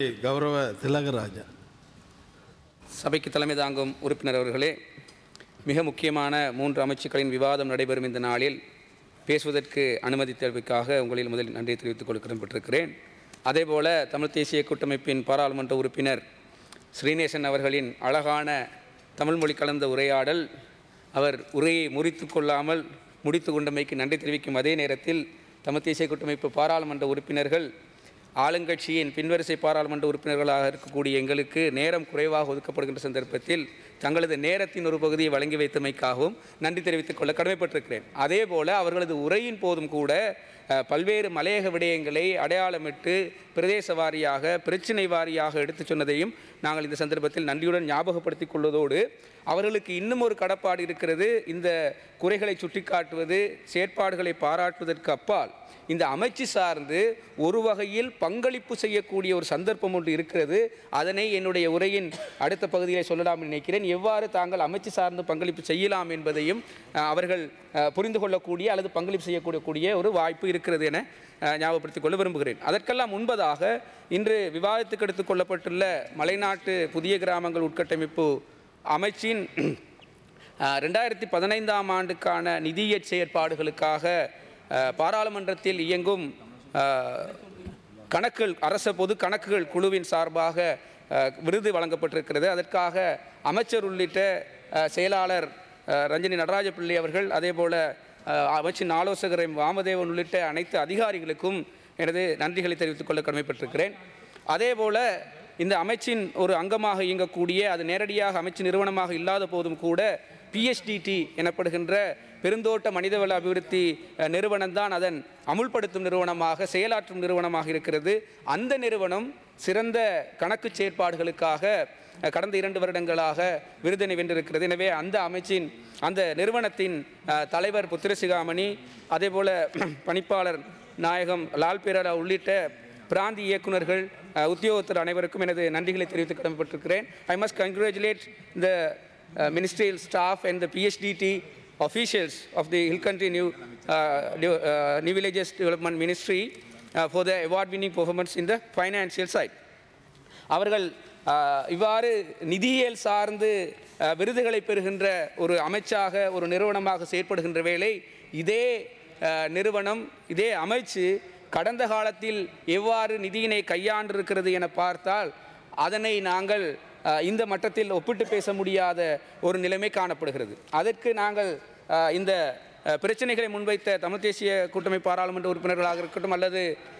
கௌரவ திலகராஜா. சபைக்கு தலைமை தாங்கும் உறுப்பினர் அவர்களே, மிக முக்கியமான 3 அமைச்சுக்களின் விவாதம் நடைபெறும் இந்த நாளில் பேசுவதற்கு அனுமதி தேவைக்காக உங்களில் முதலில் நன்றி தெரிவித்துக் கொள்ள கடமைப்பட்டிருக்கிறேன். அதேபோல தமிழ் தேசிய கூட்டமைப்பின் பாராளுமன்ற உறுப்பினர் ஸ்ரீநேசன் அவர்களின் அழகான தமிழ் மொழி கலந்த உரையாடல், அவர் உரையை முறித்து கொள்ளாமல் முடித்து கொண்டமைக்கு நன்றி தெரிவிக்கும் அதே நேரத்தில் தமிழ் தேசிய கூட்டமைப்பு பாராளுமன்ற உறுப்பினர்கள் ஆளுங்கட்சியின் பின்வரிசை பாராளுமன்ற உறுப்பினர்களாக இருக்கக்கூடிய எங்களுக்கு நேரம் குறைவாக ஒதுக்கப்படுகின்ற சந்தர்ப்பத்தில் தங்களது நேரத்தின் ஒரு பகுதியை வழங்கி வைத்தமைக்காகவும் நன்றி தெரிவித்துக் கொள்ள கடமைப்பட்டிருக்கிறேன். அதேபோல அவர்களது உரையின் போதும் கூட பல்வேறு மலையக விடயங்களை அடையாளமிட்டு பிரதேச வாரியாக பிரச்சினை வாரியாக எடுத்து சொன்னதையும் நாங்கள் இந்த சந்தர்ப்பத்தில் நன்றியுடன் ஞாபகப்படுத்திக் கொள்வதோடு, அவர்களுக்கு இன்னும் ஒரு கடப்பாடு இருக்கிறது. இந்த குறைகளை சுட்டிக்காட்டுவது, செயற்பாடுகளை பாராட்டுவதற்கு அப்பால் இந்த அமைச்சு சார்ந்து ஒரு வகையில் பங்களிப்பு செய்யக்கூடிய ஒரு சந்தர்ப்பம் ஒன்று இருக்கிறது. அதனை என்னுடைய உரையின் அடுத்த பகுதியில் சொல்லலாம் நினைக்கிறேன். எவ்வாறு தாங்கள் அமைச்சு சார்ந்து பங்களிப்பு செய்யலாம் என்பதையும் அவர்கள் புரிந்து கொள்ளக்கூடிய அல்லது பங்களிப்பு செய்யக்கூடிய ஒரு வாய்ப்பு இருக்கிறது என ஞாபகப்படுத்திக் கொள்ள விரும்புகிறேன். அதற்கெல்லாம் முன்பதாக இன்று விவாதத்துக்கு எடுத்துக் கொள்ளப்பட்டுள்ள மலைநாட்டு புதிய கிராமங்கள் உட்கட்டமைப்பு அமைச்சின் 2015ஆம் ஆண்டுக்கான நிதிய செயற்பாடுகளுக்காக பாராளுமன்றத்தில் இயங்கும் கணக்குகள் அரச பொது கணக்குகள் குழுவின் சார்பாக விருது வழங்கப்பட்டிருக்கிறது. அதற்காக அமைச்சர் உள்ளிட்ட செயலாளர் ரஞ்சனி நடராஜபிள்ளை அவர்கள், அதேபோல அமைச்சின் ஆலோசகர் வாமதேவன் உள்ளிட்ட அனைத்து அதிகாரிகளுக்கும் எனது நன்றிகளை தெரிவித்துக் கொள்ள கடமைப்பட்டிருக்கிறேன். அதேபோல இந்த அமைச்சின் ஒரு அங்கமாக இயங்கக்கூடிய, அது நேரடியாக அமைச்சு நிறுவனமாக இல்லாத போதும் கூட PSDT எனப்படுகின்ற பெருந்தோட்ட மனிதவள அபிவிருத்தி நிறுவனம்தான் அதன் அமுல்படுத்தும் நிறுவனமாக, செயலாற்றும் நிறுவனமாக இருக்கிறது. அந்த நிறுவனம் சிறந்த கணக்கு செயற்பாடுகளுக்காக கடந்த 2 வருடங்களாக விருதினை வென்றிருக்கிறது. எனவே அந்த அமைச்சின் அந்த நிறுவனத்தின் தலைவர் புத்திரசிகாமணி, அதேபோல பணிப்பாளர் நாயகம் லால்பிரா உள்ளிட்ட பிராந்திய இயக்குநர்கள், உத்தியோகத்தர் அனைவருக்கும் எனது நன்றிகளை தெரிவித்து கடமைப்பட்டிருக்கிறேன். I must congratulate the ministerial staff and the PSDT officials of the Hill Country New Villages Development Ministry for the award-winning performance in the financial side. அவர்கள் இவ்வாறு நிதியியல் சார்ந்து விருதுகளை பெறுகின்ற ஒரு அமைச்சாக, ஒரு நிறுவனமாக செயற்படுகின்ற வேளை, இதே நிறுவனம், இதே அமைச்சு கடந்த காலத்தில் எவ்வாறு நிதியினை கையாண்டிருக்கிறது என பார்த்தால் அதனை நாங்கள் இந்த மட்டத்தில் ஒப்பிட்டு பேச முடியாத ஒரு நிலைமை காணப்படுகிறது. அதற்கு நாங்கள் இந்த பிரச்சனைகளை முன்வைத்த தமிழ் தேசிய கூட்டமைப்பு பாராளுமன்ற உறுப்பினர்களாக இருக்கட்டும், அல்லது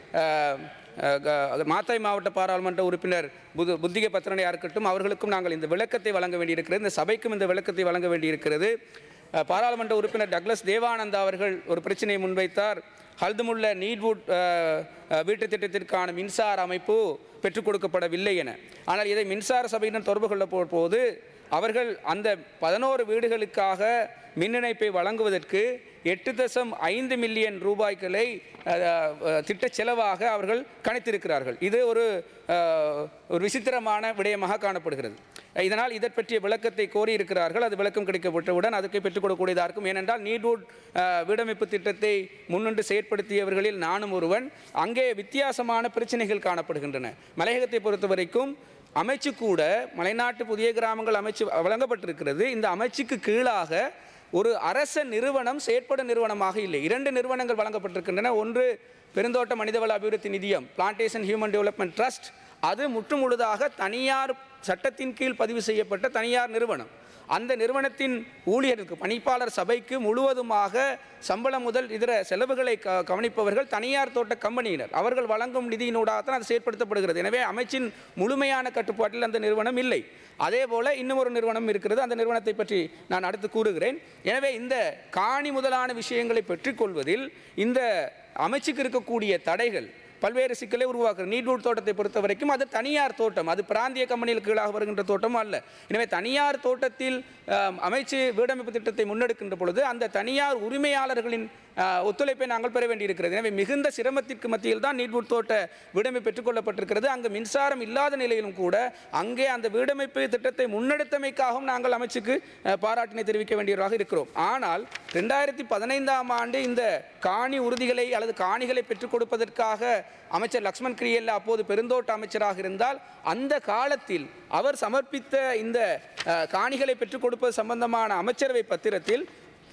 மாத்தாய் மாவட்ட பாராளுமன்ற உறுப்பினர் புத்திக பத்திரனையாக இருக்கட்டும், அவர்களுக்கும் நாங்கள் இந்த விளக்கத்தை வழங்க வேண்டியிருக்கிறது. இந்த சபைக்கும் இந்த விளக்கத்தை வழங்க வேண்டியிருக்கிறது. பாராளுமன்ற உறுப்பினர் டக்ளஸ் தேவானந்தா அவர்கள் ஒரு பிரச்சனையை முன்வைத்தார். ஹல்துமுல்ல நீட்வுட் வீட்டு திட்டத்திற்கான மின்சார அமைப்பு பெற்றுக் கொடுக்கப்படவில்லை என. ஆனால் இதை மின்சார சபையினர் தொடர்பு கொள்ள போது அவர்கள் அந்த 11 வீடுகளுக்காக மின் இணைப்பை வழங்குவதற்கு 8.5 மில்லியன் ரூபாய்களை திட்ட செலவாக அவர்கள் கணித்திருக்கிறார்கள். இது ஒரு விசித்திரமான விடயமாக காணப்படுகிறது. இதனால் இதை பற்றிய விளக்கத்தை கோரியிருக்கிறார்கள். அது விளக்கம் கிடைக்கப்பட்டவுடன் அதுக்கு பெற்றுக் கொடுக்கக்கூடியதாக இருக்கும். ஏனென்றால் நீட்வுட் வீடமைப்பு திட்டத்தை முன்னின்று செயற்படுத்தியவர்களில் நானும் ஒருவன். அங்கே வித்தியாசமான பிரச்சனைகள் காணப்படுகின்றன. மலையகத்தை பொறுத்த வரைக்கும் அமைச்சு கூட மலைநாட்டு புதிய கிராமங்கள் அமைச்சு வழங்கப்பட்டிருக்கிறது. இந்த அமைச்சுக்கு கீழாக ஒரு அரச நிறுவனம் செயற்படும் நிறுவனமாக இல்லை. 2 நிறுவனங்கள் வழங்கப்பட்டிருக்கின்றன. ஒன்று பெருந்தோட்ட மனிதவள அபிவிருத்தி நிதியம், பிளான்டேஷன் ஹியூமன் டெவலப்மெண்ட் ட்ரஸ்ட். அது முற்றுமுழுதாக தனியார் சட்டத்தின் கீழ் பதிவு செய்யப்பட்ட தனியார் நிறுவனம். அந்த நிறுவனத்தின் ஊழியர்களுக்கு, பணிப்பாளர் சபைக்கு முழுவதுமாக சம்பளம் முதல் இதர செலவுகளை கவனிப்பவர்கள் தனியார் தோட்ட கம்பெனியினர். அவர்கள் வழங்கும் நிதியினூடாகத்தான் அது செயற்படுத்தப்படுகிறது. எனவே அமைச்சின் முழுமையான கட்டுப்பாட்டில் அந்த நிறுவனம் இல்லை. அதே போல இன்னும் ஒரு நிறுவனம் இருக்கிறது. அந்த நிறுவனத்தை பற்றி நான் அடுத்து கூறுகிறேன். எனவே இந்த காணி முதலான விஷயங்களை பெற்றுக்கொள்வதில் இந்த அமைச்சுக்கு இருக்கக்கூடிய தடைகள் பல்வேறு சிக்கலை உருவாக்குறது. நீட்வுட் தோட்டத்தை பொறுத்த வரைக்கும் அது தனியார் தோட்டம், அது பிராந்திய கம்பெனிகளுக்கு கீழாக வருகின்ற தோட்டமும் அல்ல. எனவே தனியார் தோட்டத்தில் அமைச்சு வீடமைப்பு திட்டத்தை முன்னெடுக்கின்ற பொழுது அந்த தனியார் உரிமையாளர்களின் ஒத்துழைப்பை நாங்கள் பெற வேண்டியிருக்கிறது. எனவே மிகுந்த சிரமத்திற்கு மத்தியில் தான் நீர்வூர் தோட்ட வீடமை பெற்றுக்கொள்ளப்பட்டிருக்கிறது. அங்கு மின்சாரம் இல்லாத நிலையிலும் கூட அங்கே அந்த வீடமைப்பு திட்டத்தை முன்னெடுத்தமைக்காகவும் நாங்கள் அமைச்சுக்கு பாராட்டினை தெரிவிக்க வேண்டியவராக இருக்கிறோம். ஆனால் 2015ஆம் ஆண்டு இந்த காணி உறுதிகளை அல்லது காணிகளை பெற்றுக் கொடுப்பதற்காக அமைச்சர் லக்ஷ்மன் கிரியல்ல அப்போது பெருந்தோட்ட அமைச்சராக இருந்தால் அந்த காலத்தில் அவர் சமர்ப்பித்த இந்த காணிகளை பெற்றுக் கொடுப்பது சம்பந்தமான அமைச்சரவை பத்திரத்தில்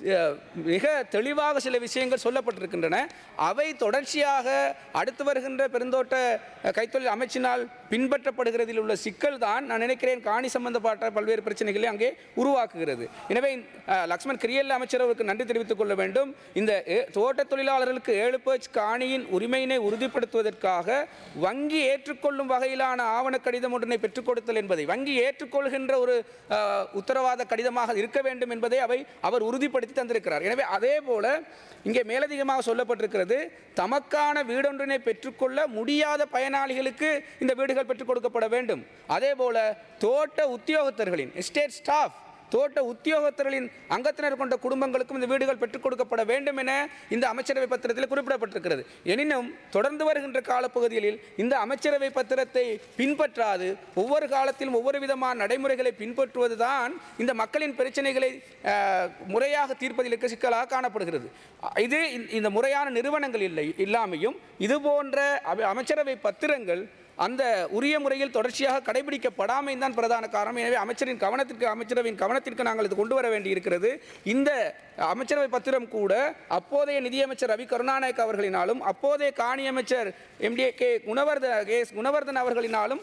மிக தெளிவாக சில விஷயங்கள் சொல்லப்பட்டிருக்கின்றன. அவை தொடர்ச்சியாக அடுத்து வருகின்ற பெருந்தோட்ட கைத்தொழில் அமைச்சினால் பின்பற்றப்படுகிறதில் உள்ள சிக்கல் தான் நான் நினைக்கிறேன் காணி சம்பந்தப்பட்ட பல்வேறு பிரச்சனைகளை அங்கே உருவாக்குகிறது. எனவே லக்ஷ்மன் கிரியல்ல அமைச்சர் அவருக்கு நன்றி தெரிவித்துக் கொள்ள வேண்டும். இந்த தோட்ட தொழிலாளர்களுக்கு 7 பேஜ் காணியின் உரிமையினை உறுதிப்படுத்துவதற்காக வங்கி ஏற்றுக்கொள்ளும் வகையிலான ஆவண கடிதம் ஒன்றினை பெற்றுக் கொடுத்தல் என்பதை வங்கி ஏற்றுக்கொள்கின்ற ஒரு உத்தரவாத கடிதமாக இருக்க வேண்டும் என்பதை அவர் உறுதிப்படுத்தி தந்திருக்கிறார். எனவே அதே போல இங்கே மேலதிகமாக சொல்லப்பட்டிருக்கிறது, தமக்கான வீடொன்றினை பெற்றுக்கொள்ள முடியாத பயனாளிகளுக்கு இந்த வீடுகள் பெற்றுக் கொடுக்கப்பட வேண்டும். அதே போல தோட்ட உத்தியோகத்தர்களின் எஸ்டேட் ஸ்டாஃப் தோட்ட உத்தியோகத்தர்களின் அங்கத்தினர் கொண்ட குடும்பங்களுக்கும் இந்த வீடுகள் பெற்றுக் கொடுக்கப்பட வேண்டும் என இந்த அமைச்சரவை பத்திரத்தில் குறிப்பிடப்பட்டிருக்கிறது. எனினும் தொடர்ந்து வருகின்ற காலப்பகுதிகளில் இந்த அமைச்சரவை பத்திரத்தை பின்பற்றாது ஒவ்வொரு காலத்திலும் ஒவ்வொரு விதமான நடைமுறைகளை பின்பற்றுவதுதான் இந்த மக்களின் பிரச்சனைகளை முறையாக தீர்ப்பதில் இருக்க சிக்கலாக காணப்படுகிறது. இது இந்த முறையான நிறுவனங்கள் இல்லாமையும் இது போன்ற அமைச்சரவை பத்திரங்கள் அந்த உரிய முறையில் தொடர்ச்சியாக கடைபிடிக்கப்படாமை தான் பிரதான காரணம். எனவே அமைச்சரவையின் கவனத்திற்கு நாங்கள் இது கொண்டு வர வேண்டியிருக்கிறது. இந்த அமைச்சரவை பத்திரம் கூட அப்போதைய நிதியமைச்சர் ரவி கருணாநாயக் அவர்களினாலும் அப்போதைய காணி அமைச்சர் கே குணவர்தன் அவர்களினாலும்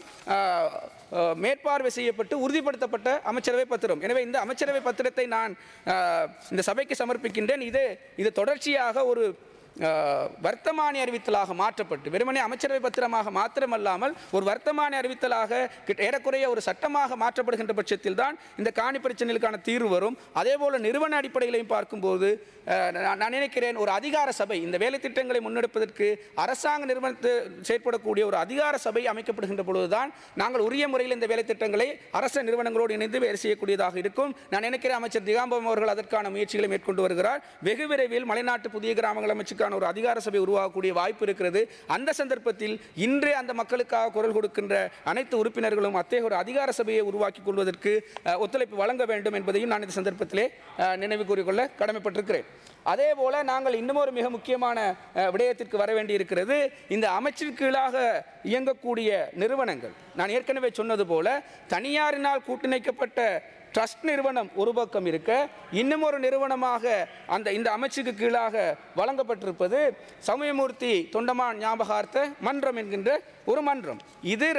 மேற்பார்வை செய்யப்பட்டு உறுதிப்படுத்தப்பட்ட அமைச்சரவை பத்திரம். எனவே இந்த அமைச்சரவை பத்திரத்தை நான் இந்த சபைக்கு சமர்ப்பிக்கின்றேன். இது தொடர்ச்சியாக ஒரு வர்த்தமானி அறிவித்தலாக மாற்றப்பட்டு வெறுமனே அமைச்சரவை பத்திரமாக மாத்திரமல்லாமல் ஒரு வர்த்தமானி அறிவித்தலாக ஏறக்குறைய ஒரு சட்டமாக மாற்றப்படுகின்ற பட்சத்தில் தான் இந்த காணி பிரச்சனைகளுக்கான தீர்வு வரும். அதே போல நிறுவன அடிப்படைகளையும் பார்க்கும்போது நான் நினைக்கிறேன் ஒரு அதிகார சபை இந்த வேலை திட்டங்களை முன்னெடுப்பதற்கு அரசாங்க நிறுவனத்தை செயற்படக்கூடிய ஒரு அதிகார சபை அமைக்கப்படுகின்ற பொழுதுதான் நாங்கள் உரிய முறையில் இந்த வேலை திட்டங்களை அரசு நிறுவனங்களோடு இணைந்து வேலை செய்யக்கூடியதாக இருக்கும். நான் நினைக்கிறேன் அமைச்சர் திகாம்பரம் அவர்கள் அதற்கான முயற்சிகளை மேற்கொண்டு வருகிறார். வெகு விரைவில் மலைநாட்டு புதிய கிராமங்கள் அமைச்சுக்கான ஒரு அதிகார சபை உருவாகக்கூடிய வாய்ப்பு இருக்கிறது. அந்த சந்தர்ப்பத்தில் இன்று அந்த மக்களுக்காக குரல் கொடுக்கின்ற அனைத்து உறுப்பினர்களும் அத்தகைய ஒரு அதிகார சபையை உருவாக்கி கொள்வதற்கு ஒத்துழைப்பு வழங்க வேண்டும் என்பதையும் நான் இந்த சந்தர்ப்பத்திலே நினைவு கூறிக்கொள்ள கடமைப்பட்டிருக்கிறேன். அதே போல நாங்கள் இன்னும் ஒரு மிக முக்கியமான விடயத்திற்கு வர வேண்டியிருக்கிறது. இந்த அமைச்சின் கீழாக இயங்கக்கூடிய நிறுவனங்கள் நான் ஏற்கனவே சொன்னது போல தனியாரினால் கூட்டிணைக்கப்பட்ட ட்ரஸ்ட் நிறுவனம் ஒரு பக்கம் இருக்க இன்னும் ஒரு நிறுவனமாக இந்த அமைச்சுக்கு கீழாக வழங்கப்பட்டிருப்பது சமயமூர்த்தி தொண்டமான் ஞாபகார்த்த மன்றம் என்கின்ற ஒரு மன்றம். இது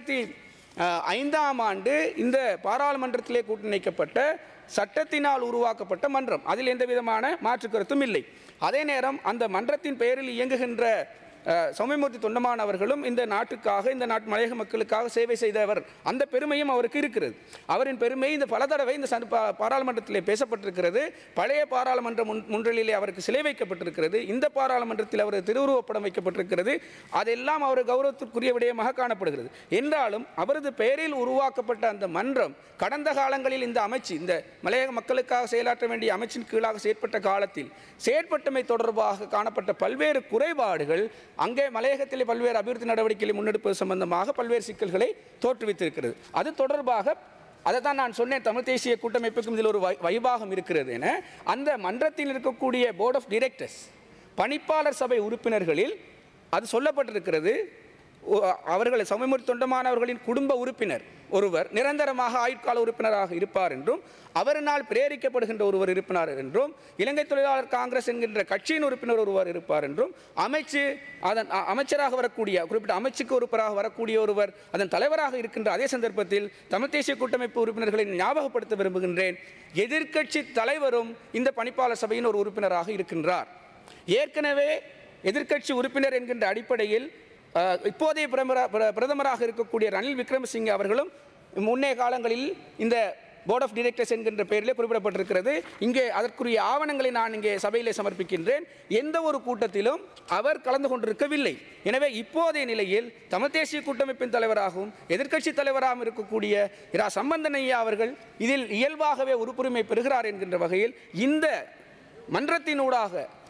2005ஆம் ஆண்டு இந்த பாராளுமன்றத்திலே கூட்டிணைக்கப்பட்ட சட்டத்தினால் உருவாக்கப்பட்ட மன்றம். அதில் எந்த விதமான மாற்று கருத்தும் இல்லை. அதே நேரம் அந்த மன்றத்தின் பெயரில் இயங்குகின்ற சமயமூர்த்தி தொண்டமான் அவர்களும் இந்த நாட்டுக்காக இந்த நாட்டு மலையக மக்களுக்காக சேவை செய்தவர். அந்த பெருமையும் அவருக்கு இருக்கிறது. அவரின் பெருமை இந்த பல தடவை இந்த பாராளுமன்றத்திலே பேசப்பட்டிருக்கிறது. பழைய பாராளுமன்ற முன்றலிலே அவருக்கு சிலை வைக்கப்பட்டிருக்கிறது. இந்த பாராளுமன்றத்தில் அவர் திருவுருவப்படம் வைக்கப்பட்டிருக்கிறது. அதெல்லாம் அவர் கௌரவத்திற்குரிய விடயமாக காணப்படுகிறது. என்றாலும் அவரது பெயரில் உருவாக்கப்பட்ட அந்த மன்றம் கடந்த காலங்களில் இந்த அமைச்சு இந்த மலையக மக்களுக்காக செயலாற்ற வேண்டிய அமைச்சின் கீழாக செயற்பட்ட காலத்தில் செயற்பட்டமை தொடர்பாக காணப்பட்ட பல்வேறு குறைபாடுகள் அங்கே மலையகத்திலே பல்வேறு அபிவிருத்தி நடவடிக்கைகளை முன்னெடுப்பது சம்பந்தமாக பல்வேறு சிக்கல்களை தோற்றுவித்திருக்கிறது. அது தொடர்பாக அதை தான் நான் சொன்னேன், தமிழ் தேசிய கூட்டமைப்புக்கும் இதில் ஒரு வைபாகம் இருக்கிறது என. அந்த மன்றத்தில் இருக்கக்கூடிய போர்ட் ஆஃப் டைரக்டர்ஸ் பணிப்பாளர் சபை உறுப்பினர்களில் அது சொல்லப்பட்டிருக்கிறது. அவர்கள் சமயமூர்த்தி தொண்டமான் அவர்களின் குடும்ப உறுப்பினர் ஒருவர் நிரந்தரமாக ஆயுட்கால உறுப்பினராக இருப்பார் என்றும் அவரினால் பிரேரிக்கப்படுகின்ற ஒருவர் இருப்பினார் என்றும் இலங்கை தொழிலாளர் காங்கிரஸ் என்கின்ற கட்சியின் உறுப்பினர் ஒருவர் இருப்பார் என்றும் அதன் அமைச்சராக வரக்கூடிய குறிப்பிட்ட அமைச்சுக்கு உறுப்பினராக வரக்கூடிய ஒருவர் அதன் தலைவராக இருக்கின்ற அதே சந்தர்ப்பத்தில் தமிழ் தேசிய கூட்டமைப்பு உறுப்பினர்களை ஞாபகப்படுத்த விரும்புகின்றேன். எதிர்க்கட்சி தலைவரும் இந்த பணிப்பாளர் சபையின் ஒரு உறுப்பினராக இருக்கின்றார். ஏற்கனவே எதிர்க்கட்சி உறுப்பினர் என்கின்ற அடிப்படையில் இப்போதைய பிரதமராக இருக்கக்கூடிய ரணில் விக்ரமசிங்கே அவர்களும் முன்னே காலங்களில் இந்த போர்ட் ஆஃப் டைரக்டர்ஸ் என்கின்ற பெயரிலே குறிப்பிடப்பட்டிருக்கிறது. இங்கே அதற்குரிய ஆவணங்களை நான் இங்கே சபையிலே சமர்ப்பிக்கின்றேன். எந்த ஒரு கூட்டத்திலும் அவர் கலந்து கொண்டிருக்கவில்லை. எனவே இப்போதைய நிலையில் தமிழ் தேசிய கூட்டமைப்பின் தலைவராகவும் எதிர்க்கட்சி தலைவராகவும் இருக்கக்கூடிய இரா சம்பந்தனையா அவர்கள் இதில் இயல்பாகவே உறுப்புரிமை பெறுகிறார் என்கின்ற வகையில் இந்த மன்றத்தினூடாக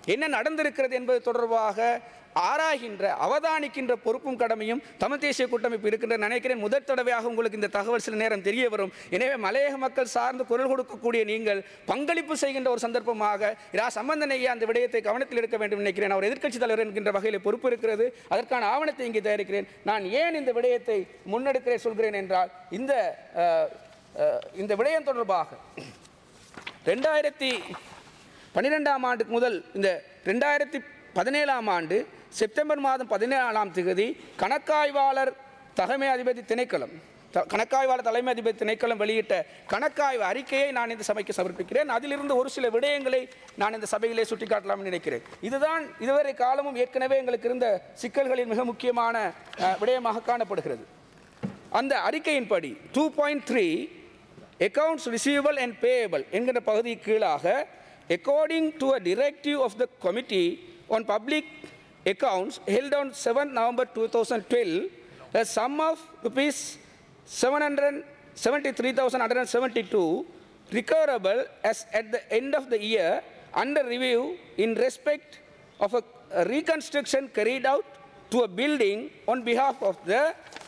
என்ன நடந்திருக்கிறது என்பது தொடர்பாக ஆராய்கின்ற அவதானிக்கின்ற பொறுப்பும் கடமையும் தமிழ் தேசிய கூட்டமைப்பு இருக்கின்ற நினைக்கிறேன். முதல் தடவையாக உங்களுக்கு இந்த தகவல் சில நேரம் தெரிய வரும். எனவே மலையக மக்கள் சார்ந்து குரல் கொடுக்கக்கூடிய நீங்கள் பங்களிப்பு செய்கின்ற ஒரு சந்தர்ப்பமாக சம்பந்தன் ஐயா அந்த விடயத்தை கவனத்தில் எடுக்க வேண்டும் நினைக்கிறேன். அவர் எதிர்க்கட்சி தலைவர் என்கின்ற வகையில் பொறுப்பு இருக்கிறது. அதற்கான ஆவணத்தை இங்கே தயாரிக்கிறேன். நான் ஏன் இந்த விடயத்தை முன்னெடுக்கிறேன் சொல்கிறேன் என்றால் இந்த விடயம் தொடர்பாக 2012ஆம் ஆண்டுக்கு முதல் இந்த 2017ஆம் ஆண்டு செப்டம்பர் மாதம் 14ஆம் தேதி கணக்காய்வாளர் தலைமை அதிபதி திணைக்களம் வெளியிட்ட கணக்காய்வு அறிக்கையை நான் இந்த சபைக்கு சமர்ப்பிக்கிறேன். அதிலிருந்து ஒரு சில விடயங்களை நான் இந்த சபையிலே சுட்டிக்காட்டலாம் நினைக்கிறேன். இதுதான் இதுவரை காலமும் ஏற்கனவே எங்களுக்கு இருந்த சிக்கல்களின் மிக முக்கியமான விடயமாக காணப்படுகிறது. அந்த அறிக்கையின்படி 2.3 accounts receivable and payable என்கிற பகுதி கீழாக according to a directive of the committee on public accounts held on 7 November 2012 a sum of rupees 773,172 recoverable as at the end of the year under review in respect of a reconstruction carried out to a building on behalf of the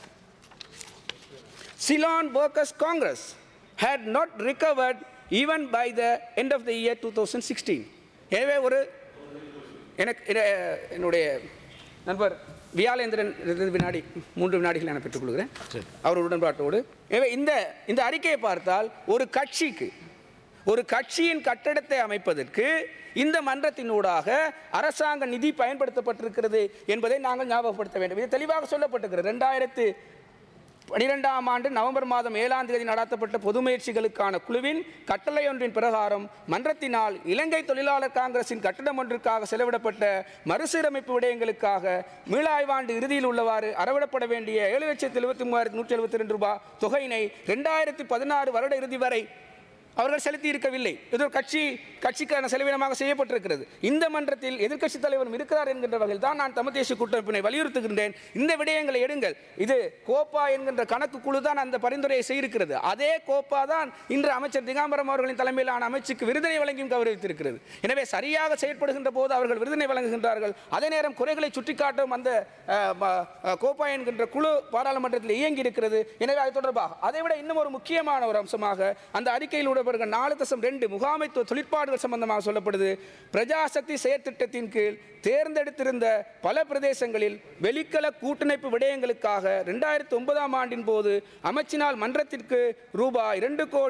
Ceylon Workers Congress had not recovered even by the end of the year 2016. எனவே என்னுடைய நண்பர் வியாலேந்திரன் 3 வினாடிகள் என பெற்றுக்கொள்கிறேன் அவர் உடன்பாட்டோடு. எனவே இந்த அறிக்கையை பார்த்தால் ஒரு கட்சியின் கட்டடத்தை அமைப்பதற்கு இந்த மன்றத்தினூடாக அரசாங்க நிதி பயன்படுத்தப்பட்டிருக்கிறது என்பதை நாங்கள் ஞாபகப்படுத்த வேண்டும். இது தெளிவாக சொல்லப்பட்டிருக்கிறது. 2012ஆம் ஆண்டு நவம்பர் மாதம் 7ஆம் தேதி நடத்தப்பட்ட பொது முயற்சிகளுக்கான குழுவின் கட்டளை ஒன்றின் பிரகாரம் மன்றத்தினால் இலங்கை தொழிலாளர் காங்கிரசின் கட்டடம் ஒன்றிற்காக செலவிடப்பட்ட மறுசீரமைப்பு விடயங்களுக்காக மீளாய்வாண்டு இறுதியில் உள்ளவாறு அறவிடப்பட வேண்டிய 7,73,172 ரூபாய் தொகையினை 2016 வருட இறுதி வரை அவர்கள் செலுத்தி இருக்கவில்லை. இது ஒரு கட்சிக்கான செலவினமாக செய்யப்பட்டிருக்கிறது. இந்த மன்றத்தில் எதிர்க்கட்சி தலைவரும் இருக்கிறார் என்கின்ற வகையில் தான் நான் தமிழ் தேசிய கூட்டமைப்பினை வலியுறுத்துகின்றேன். இந்த விடயங்களை எடுங்கள். இது கோப்பா என்கின்ற கணக்கு குழு தான் அந்த பரிந்துரையை செய்திருக்கிறது. அதே கோப்பா தான் இன்று அமைச்சர் திகாம்பரம் அவர்களின் தலைமையிலான அமைச்சுக்கு விருதினை வழங்கியும் கௌரவித்திருக்கிறது. எனவே சரியாக செயற்படுகின்ற போது அவர்கள் விருதினை வழங்குகின்றார்கள். அதே நேரம் குறைகளை சுட்டிக்காட்டும் அந்த கோப்பா என்கின்ற குழு பாராளுமன்றத்தில் இயங்கி இருக்கிறது. எனவே அது தொடர்பாக அதைவிட இன்னும் ஒரு முக்கியமான ஒரு அம்சமாக அந்த அறிக்கையில் 4.2 முகாமைத்துவ தொழிற்பாடுகள் சம்பந்தமாக சொல்லப்படுது. பிரஜாசக்தி செயற்திட்டத்தின் கீழ் தேர்ந்தெடுத்திருந்த பல பிரதேசங்களில் வெளிக்கல கூட்டிணைப்பு விடயங்களுக்காக 2009ஆம் ஆண்டின் போது அமைச்சினால் மன்றத்திற்கு ரூபாய்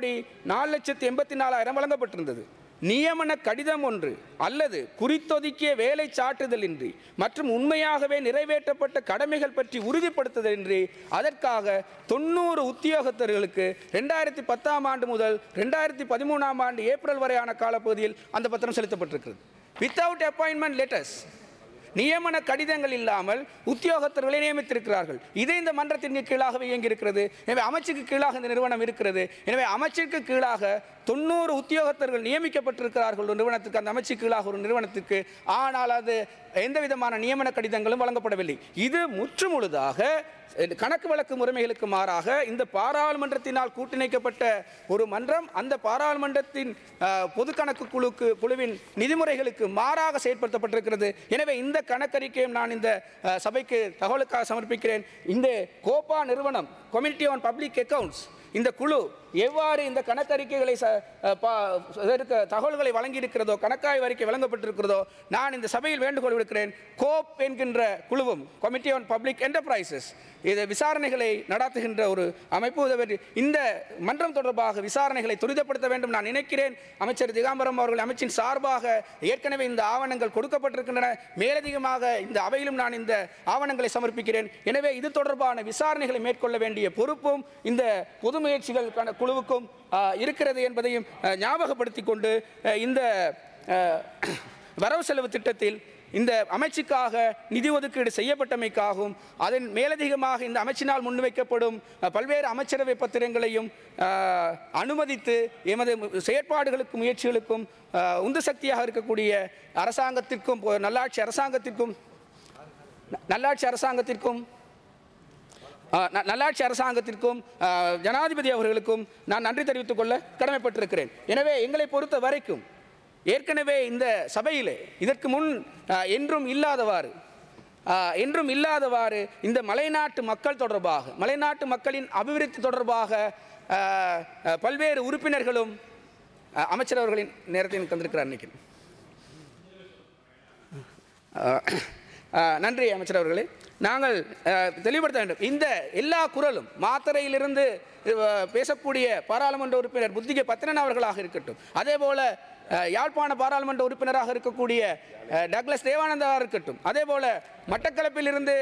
2,04,84,000 வழங்கப்பட்டிருந்தது. நியமன கடிதம் ஒன்று அல்லது குறித்தொதுக்கிய வேலை சான்றிதழின்றி மற்றும் உண்மையாகவே நிறைவேற்றப்பட்ட கடமைகள் பற்றி உறுதிப்படுத்துதலின்றி அதற்காக 90 உத்தியோகத்தர்களுக்கு 2010ஆம் ஆண்டு முதல் 2013ஆம் ஆண்டு ஏப்ரல் வரையான காலப்பகுதியில் அந்த பத்திரம் செலுத்தப்பட்டிருக்கிறது. வித்தவுட் அப்பாயின்மெண்ட் லெட்டர்ஸ், நியமன கடிதங்கள் இல்லாமல் உத்தியோகத்தர்களை நியமித்திருக்கிறார்கள். இது இந்த மன்றத்தின் கீழாகவே இயங்கியிருக்கிறது. எனவே அமைச்சுக்கு கீழாக இந்த நிறுவனம் இருக்கிறது. எனவே அமைச்சிற்கு கீழாக 90 உத்தியோகத்தர்கள் நியமிக்கப்பட்டிருக்கிறார்கள் ஒரு நிறுவனத்துக்கு, அந்த அமைச்சு கீழாக ஒரு நிறுவனத்துக்கு. ஆனால் அது எந்த விதமான நியமன கடிதங்களும் வழங்கப்படவில்லை. இது முற்றுமுழுதாக கணக்கு வழக்கு முறைமைகளுக்கு மாறாக இந்த பாராளுமன்றத்தினால் கூட்டிணைக்கப்பட்ட ஒரு மன்றம் அந்த பாராளுமன்றத்தின் பொது கணக்கு குழுவின் நிதிமுறைகளுக்கு மாறாக செயற்படுத்தப்பட்டிருக்கிறது. எனவே இந்த கணக்கறிக்கையும் நான் இந்த சபைக்கு தகவலுக்காக சமர்ப்பிக்கிறேன். இந்த கோப்பா நிறுவனம் கமிட்டி ஆன் பப்ளிக் அக்கவுண்ட்ஸ் இந்த குழு எவ்வாறு இந்த கணக்கறிக்கைகளை தகவல்களை வழங்கியிருக்கிறதோ, கணக்காய்வு அறிக்கை வழங்கப்பட்டிருக்கிறதோ, நான் இந்த சபையில் வேண்டுகோள் விடுக்கிறேன். கோப் என்கின்ற குழுவும் கமிட்டி ஆன் பப்ளிக் என்டர்பிரைசஸ் இது விசாரணைகளை நடத்துகின்ற ஒரு அமைப்பு. இந்த மன்றம் தொடர்பாக விசாரணைகளை துரிதப்படுத்த வேண்டும் நான் நினைக்கிறேன். அமைச்சர் திகாம்பரம் அவர்கள் அமைச்சின் சார்பாக ஏற்கனவே இந்த ஆவணங்கள் கொடுக்கப்பட்டிருக்கின்றன. மேலதிகமாக இந்த அவையிலும் நான் இந்த ஆவணங்களை சமர்ப்பிக்கிறேன். எனவே இது தொடர்பான விசாரணைகளை மேற்கொள்ள வேண்டிய பொறுப்பும் இந்த பொது முயற்சிகள் குழுவுக்கும் இருக்கிறது என்பதையும் ஞாபகப்படுத்திக் கொண்டு இந்த வரவு செலவு திட்டத்தில் இந்த அமைச்சுக்காக நிதி ஒதுக்கீடு செய்யப்பட்டமைக்காகவும் அதன் மேலதிகமாக இந்த அமைச்சினால் முன்வைக்கப்படும் பல்வேறு அமைச்சரவை பத்திரங்களையும் அனுமதித்து எமது செயற்பாடுகளுக்கும் முயற்சிகளுக்கும் உந்து சக்தியாக இருக்கக்கூடிய அரசாங்கத்திற்கும் நல்லாட்சி அரசாங்கத்திற்கும் ஜனாதிபதி அவர்களுக்கும் நான் நன்றி தெரிவித்துக் கொள்ள கடமைப்பட்டிருக்கிறேன். எனவே எங்களை பொறுத்த வரைக்கும் ஏற்கனவே இந்த சபையிலே இதற்கு முன் என்றும் இல்லாதவாறு இந்த மலைநாட்டு மக்கள் தொடர்பாக, மலைநாட்டு மக்களின் அபிவிருத்தி தொடர்பாக பல்வேறு உறுப்பினர்களும் அமைச்சர் அவர்களின் நேரத்தை தந்திருக்கிறார். நினைக்கிறேன். நன்றி அமைச்சர் அவர்களே. நாங்கள் தெளிவுபடுத்த வேண்டும், இந்த எல்லா குரலும் மாத்தறையிலிருந்து பேசக்கூடிய பாராளுமன்ற உறுப்பினர் புத்திக பத்திரன் அவர்களாக இருக்கட்டும், அதே போல யாழ்ப்பாண பாராளுமன்ற உறுப்பினராக இருக்கக்கூடிய டக்ளஸ் தேவானந்தா இருக்கட்டும், அதே போல மட்டக்களப்பிலிருந்து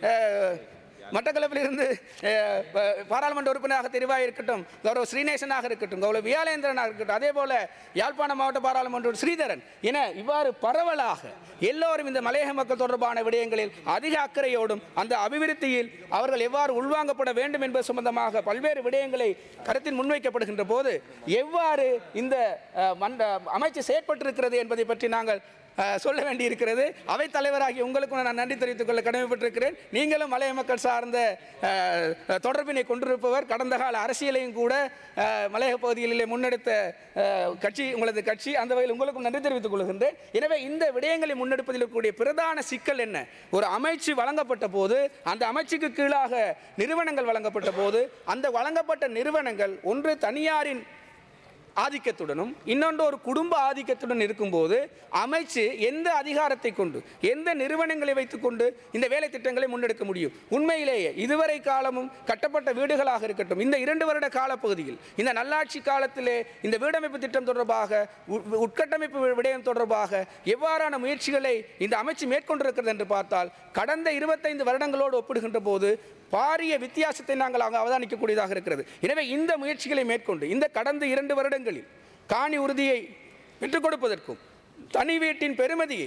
பாராளுமன்ற உறுப்பினராக தெரிவாக இருக்கட்டும் கௌரவ ஸ்ரீநேசனாக இருக்கட்டும், கௌரவ வியாலேந்திரனாக இருக்கட்டும், அதே போல யாழ்ப்பாண மாவட்ட பாராளுமன்ற ஸ்ரீதரன் என இவ்வாறு பரவலாக எல்லோரும் இந்த மலையக மக்கள் தொடர்பான விடயங்களில் அதிக அக்கறையோடும் அந்த அபிவிருத்தியில் அவர்கள் எவ்வாறு உள்வாங்கப்பட வேண்டும் என்பது சம்பந்தமாக பல்வேறு விடயங்களை கருத்தில் முன்வைக்கப்படுகின்ற போது எவ்வாறு இந்த அமைச்சு செயற்பட்டிருக்கிறது என்பதை பற்றி நாங்கள் சொல்ல வேண்டியிருக்கிறது. அவை தலைவராகிய உங்களுக்கும் நான் நன்றி தெரிவித்துக் கொள்ள கடமைப்பட்டிருக்கிறேன். நீங்களும் மலைய மக்கள் சார்ந்த தொடர்பினை கொண்டிருப்பவர், கடந்த கால அரசியலையும் கூட மலையக பகுதிகளிலே முன்னெடுத்த கட்சி உங்களது கட்சி. அந்த வகையில் உங்களுக்கும் நன்றி தெரிவித்துக் கொள்கின்றேன். எனவே இந்த விடயங்களை முன்னெடுப்பதில் இருக்கக்கூடிய பிரதான சிக்கல் என்ன? ஒரு அமைச்சு வழங்கப்பட்ட போது அந்த அமைச்சுக்கு கீழாக நிறுவனங்கள் வழங்கப்பட்ட போது அந்த வழங்கப்பட்ட நிறுவனங்கள் ஒன்று தனியாரின் ஆதிக்கத்துடனும் இன்னொன்று ஒரு குடும்ப ஆதிக்கத்துடன் இருக்கும்போது அமைச்சு எந்த அதிகாரத்தை கொண்டு எந்த நிறுவனங்களை வைத்துக்கொண்டு இந்த வேலை திட்டங்களை முன்னெடுக்க முடியும்? உண்மையிலேயே இதுவரை காலமும் கட்டப்பட்ட வீடுகளாக இருக்கட்டும், இந்த 2 வருட காலப்பகுதியில் இந்த நல்லாட்சி காலத்திலே இந்த வீடமைப்பு திட்டம் தொடர்பாக உட்கட்டமைப்பு விடயம் தொடர்பாக எவ்வாறான முயற்சிகளை இந்த அமைச்சு மேற்கொண்டிருக்கிறது என்று பார்த்தால் கடந்த 25 வருடங்களோடு ஒப்பிடுகின்ற போது பாரிய வித்தியாசத்தை நாங்கள் அவதானிக்கக்கூடியதாக இருக்கிறது. எனவே இந்த முயற்சிகளை மேற்கொண்டு இந்த கடந்த 2 வருடங்களில் காணி உறுதியை பெற்றுக் கொடுப்பதற்கும் தனி வீட்டின் பெறுமதியை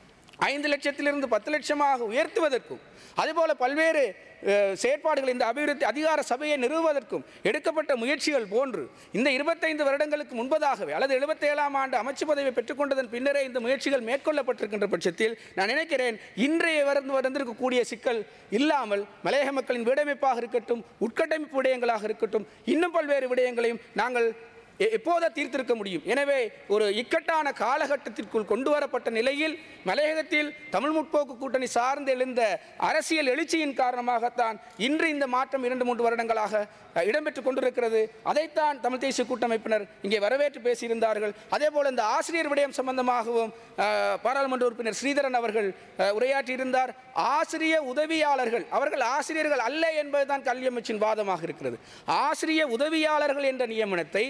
5 லட்சத்திலிருந்து 10 லட்சமாக உயர்த்துவதற்கும் அதேபோல பல்வேறு செயற்பாடுகள் இந்த அபிவிருத்தி அதிகார சபையை நிறுவுவதற்கும் எடுக்கப்பட்ட முயற்சிகள் போன்று இந்த 25 வருடங்களுக்கு முன்பதாகவே அல்லது 77ஆம் ஆண்டு அமைச்சு பதவியை பெற்றுக்கொண்டதன் பின்னரே இந்த முயற்சிகள் மேற்கொள்ளப்பட்டிருக்கின்ற பட்சத்தில் நான் நினைக்கிறேன் இன்றைய வந்திருக்கக்கூடிய சிக்கல் இல்லாமல் மலையக மக்களின் வீடமைப்பாக இருக்கட்டும், உட்கட்டமைப்பு விடயங்களாக இருக்கட்டும், இன்னும் பல்வேறு விடயங்களையும் நாங்கள் எப்போதை தீர்த்திருக்க முடியும். எனவே ஒரு இக்கட்டான காலகட்டத்திற்குள் கொண்டு வரப்பட்ட நிலையில் மலையகத்தில் தமிழ் முற்போக்கு கூட்டணி சார்ந்து எழுந்த அரசியல் எழுச்சியின் காரணமாகத்தான் இன்று இந்த மாற்றம் 2-3 வருடங்களாக இடம்பெற்றுக் கொண்டிருக்கிறது. அதைத்தான் தமிழ் தேசிய கூட்டமைப்பினர் இங்கே வரவேற்று பேசியிருந்தார்கள். அதே போல இந்த ஆசிரியர் விடயம் சம்பந்தமாகவும் பாராளுமன்ற உறுப்பினர் ஸ்ரீதரன் அவர்கள் உரையாற்றியிருந்தார். ஆசிரிய உதவியாளர்கள் அவர்கள் ஆசிரியர்கள் அல்ல என்பதுதான் கல்வி அமைச்சின் வாதமாக இருக்கிறது. ஆசிரிய உதவியாளர்கள் என்ற நியமனத்தை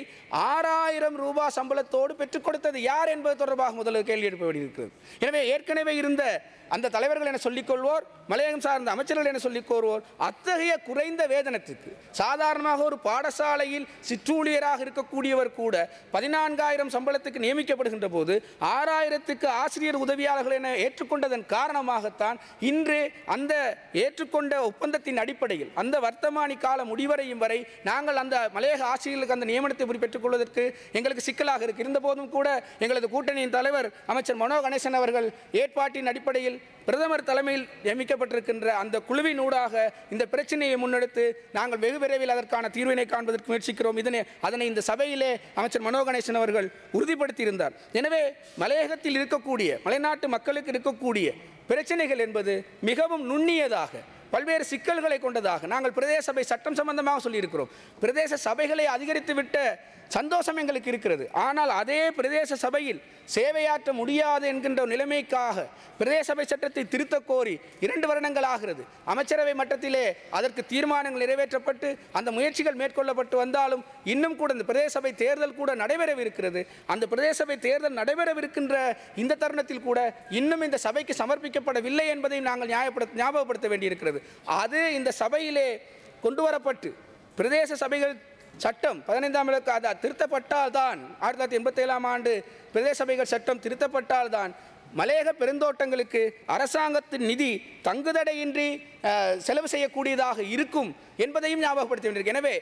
6000 ரூபாய் சம்பளத்தோடு பெற்றுக் கொடுத்தது யார் என்பது தொடர்பாக முதல் கேள்வி எழுப்ப வேண்டியிருக்கிறது. எனவே ஏற்கனவே இருந்த அந்த தலைவர்கள் என சொல்லிக்கொள்வோர், மலையகம் சார்ந்த அமைச்சர்கள் என சொல்லிக்கொள்வோர் அத்தகைய குறைந்த வேதனத்துக்கு சாதாரணமாக ஒரு பாடசாலையில் சிற்றூழியராக இருக்கக்கூடியவர் கூட 14,000 சம்பளத்துக்கு நியமிக்கப்படுகின்ற போது 6,000க்கு ஆசிரியர் உதவியாளர்கள் என ஏற்றுக்கொண்டதன் காரணமாகத்தான் இன்று அந்த ஏற்றுக்கொண்ட ஒப்பந்தத்தின் அடிப்படையில் அந்த வர்த்தமானி கால முடிவடையும் வரை நாங்கள் அந்த மலையக ஆசிரியர்களுக்கு அந்த நியமனத்தை பெற்றுக்கொள்வதற்கு எங்களுக்கு சிக்கலாக இருக்கு. இருந்த போதும் கூட எங்களது கூட்டணியின் தலைவர் அமைச்சர் மனோ கணேசன் அவர்கள் ஏற்பாட்டின் அடிப்படையில் பிரதமர் தலைமையில் நியமிக்கப்பட்டிருக்கின்ற அந்த குழுவின் ஊடாக இந்த பிரச்சனையை முன்னெடுத்து நாங்கள் வெகு விரைவில் அதற்கான தீர்வினை காண்பதற்கு முயற்சிக்கிறோம். அதனை இந்த சபையிலே அமைச்சர் மனோ கணேசன் அவர்கள் உறுதிப்படுத்தியிருந்தார். எனவே மலையகத்தில் இருக்கக்கூடிய மலைநாட்டு மக்களுக்கு இருக்கக்கூடிய பிரச்சனைகள் என்பது மிகவும் நுண்ணியதாக பல்வேறு சிக்கல்களை கொண்டதாக நாங்கள் பிரதேச சபை சட்டம் சம்பந்தமாக சொல்லியிருக்கிறோம். பிரதேச சபைகளை அதிகரித்துவிட்ட சந்தோஷம் எங்களுக்கு இருக்கிறது. ஆனால் அதே பிரதேச சபையில் சேவையாற்ற முடியாது என்கின்ற நிலைமைக்காக பிரதேச சபை சட்டத்தை திருத்த கோரி 2 வருடங்கள் ஆகிறது. அமைச்சரவை மட்டத்திலே அதற்கு தீர்மானங்கள் நிறைவேற்றப்பட்டு அந்த முயற்சிகள் மேற்கொள்ளப்பட்டு வந்தாலும் இன்னும் கூட இந்த பிரதேச சபை தேர்தல் கூட நடைபெறவிருக்கிறது. அந்த பிரதேச சபை தேர்தல் நடைபெறவிருக்கின்ற இந்த தருணத்தில் கூட இன்னும் இந்த சபைக்கு சமர்ப்பிக்கப்படவில்லை என்பதையும் நாங்கள் ஞாபகப்படுத்த வேண்டியிருக்கிறது. அது இந்த சபையிலே கொண்டு வரப்பட்டு பிரதேச சபைகள் சட்டம் 15ஆம் இலக்கு அது திருத்தப்பட்டால்தான் 1987ஆம் ஆண்டு பிரதேச சபைகள் சட்டம் திருத்தப்பட்டால்தான் மலையக பெருந்தோட்டங்களுக்கு அரசாங்கத்தின் நிதி தங்குதடையின்றி செலவு செய்யக்கூடியதாக இருக்கும் என்பதையும் ஞாபகப்படுத்த வேண்டியிருக்கு. எனவே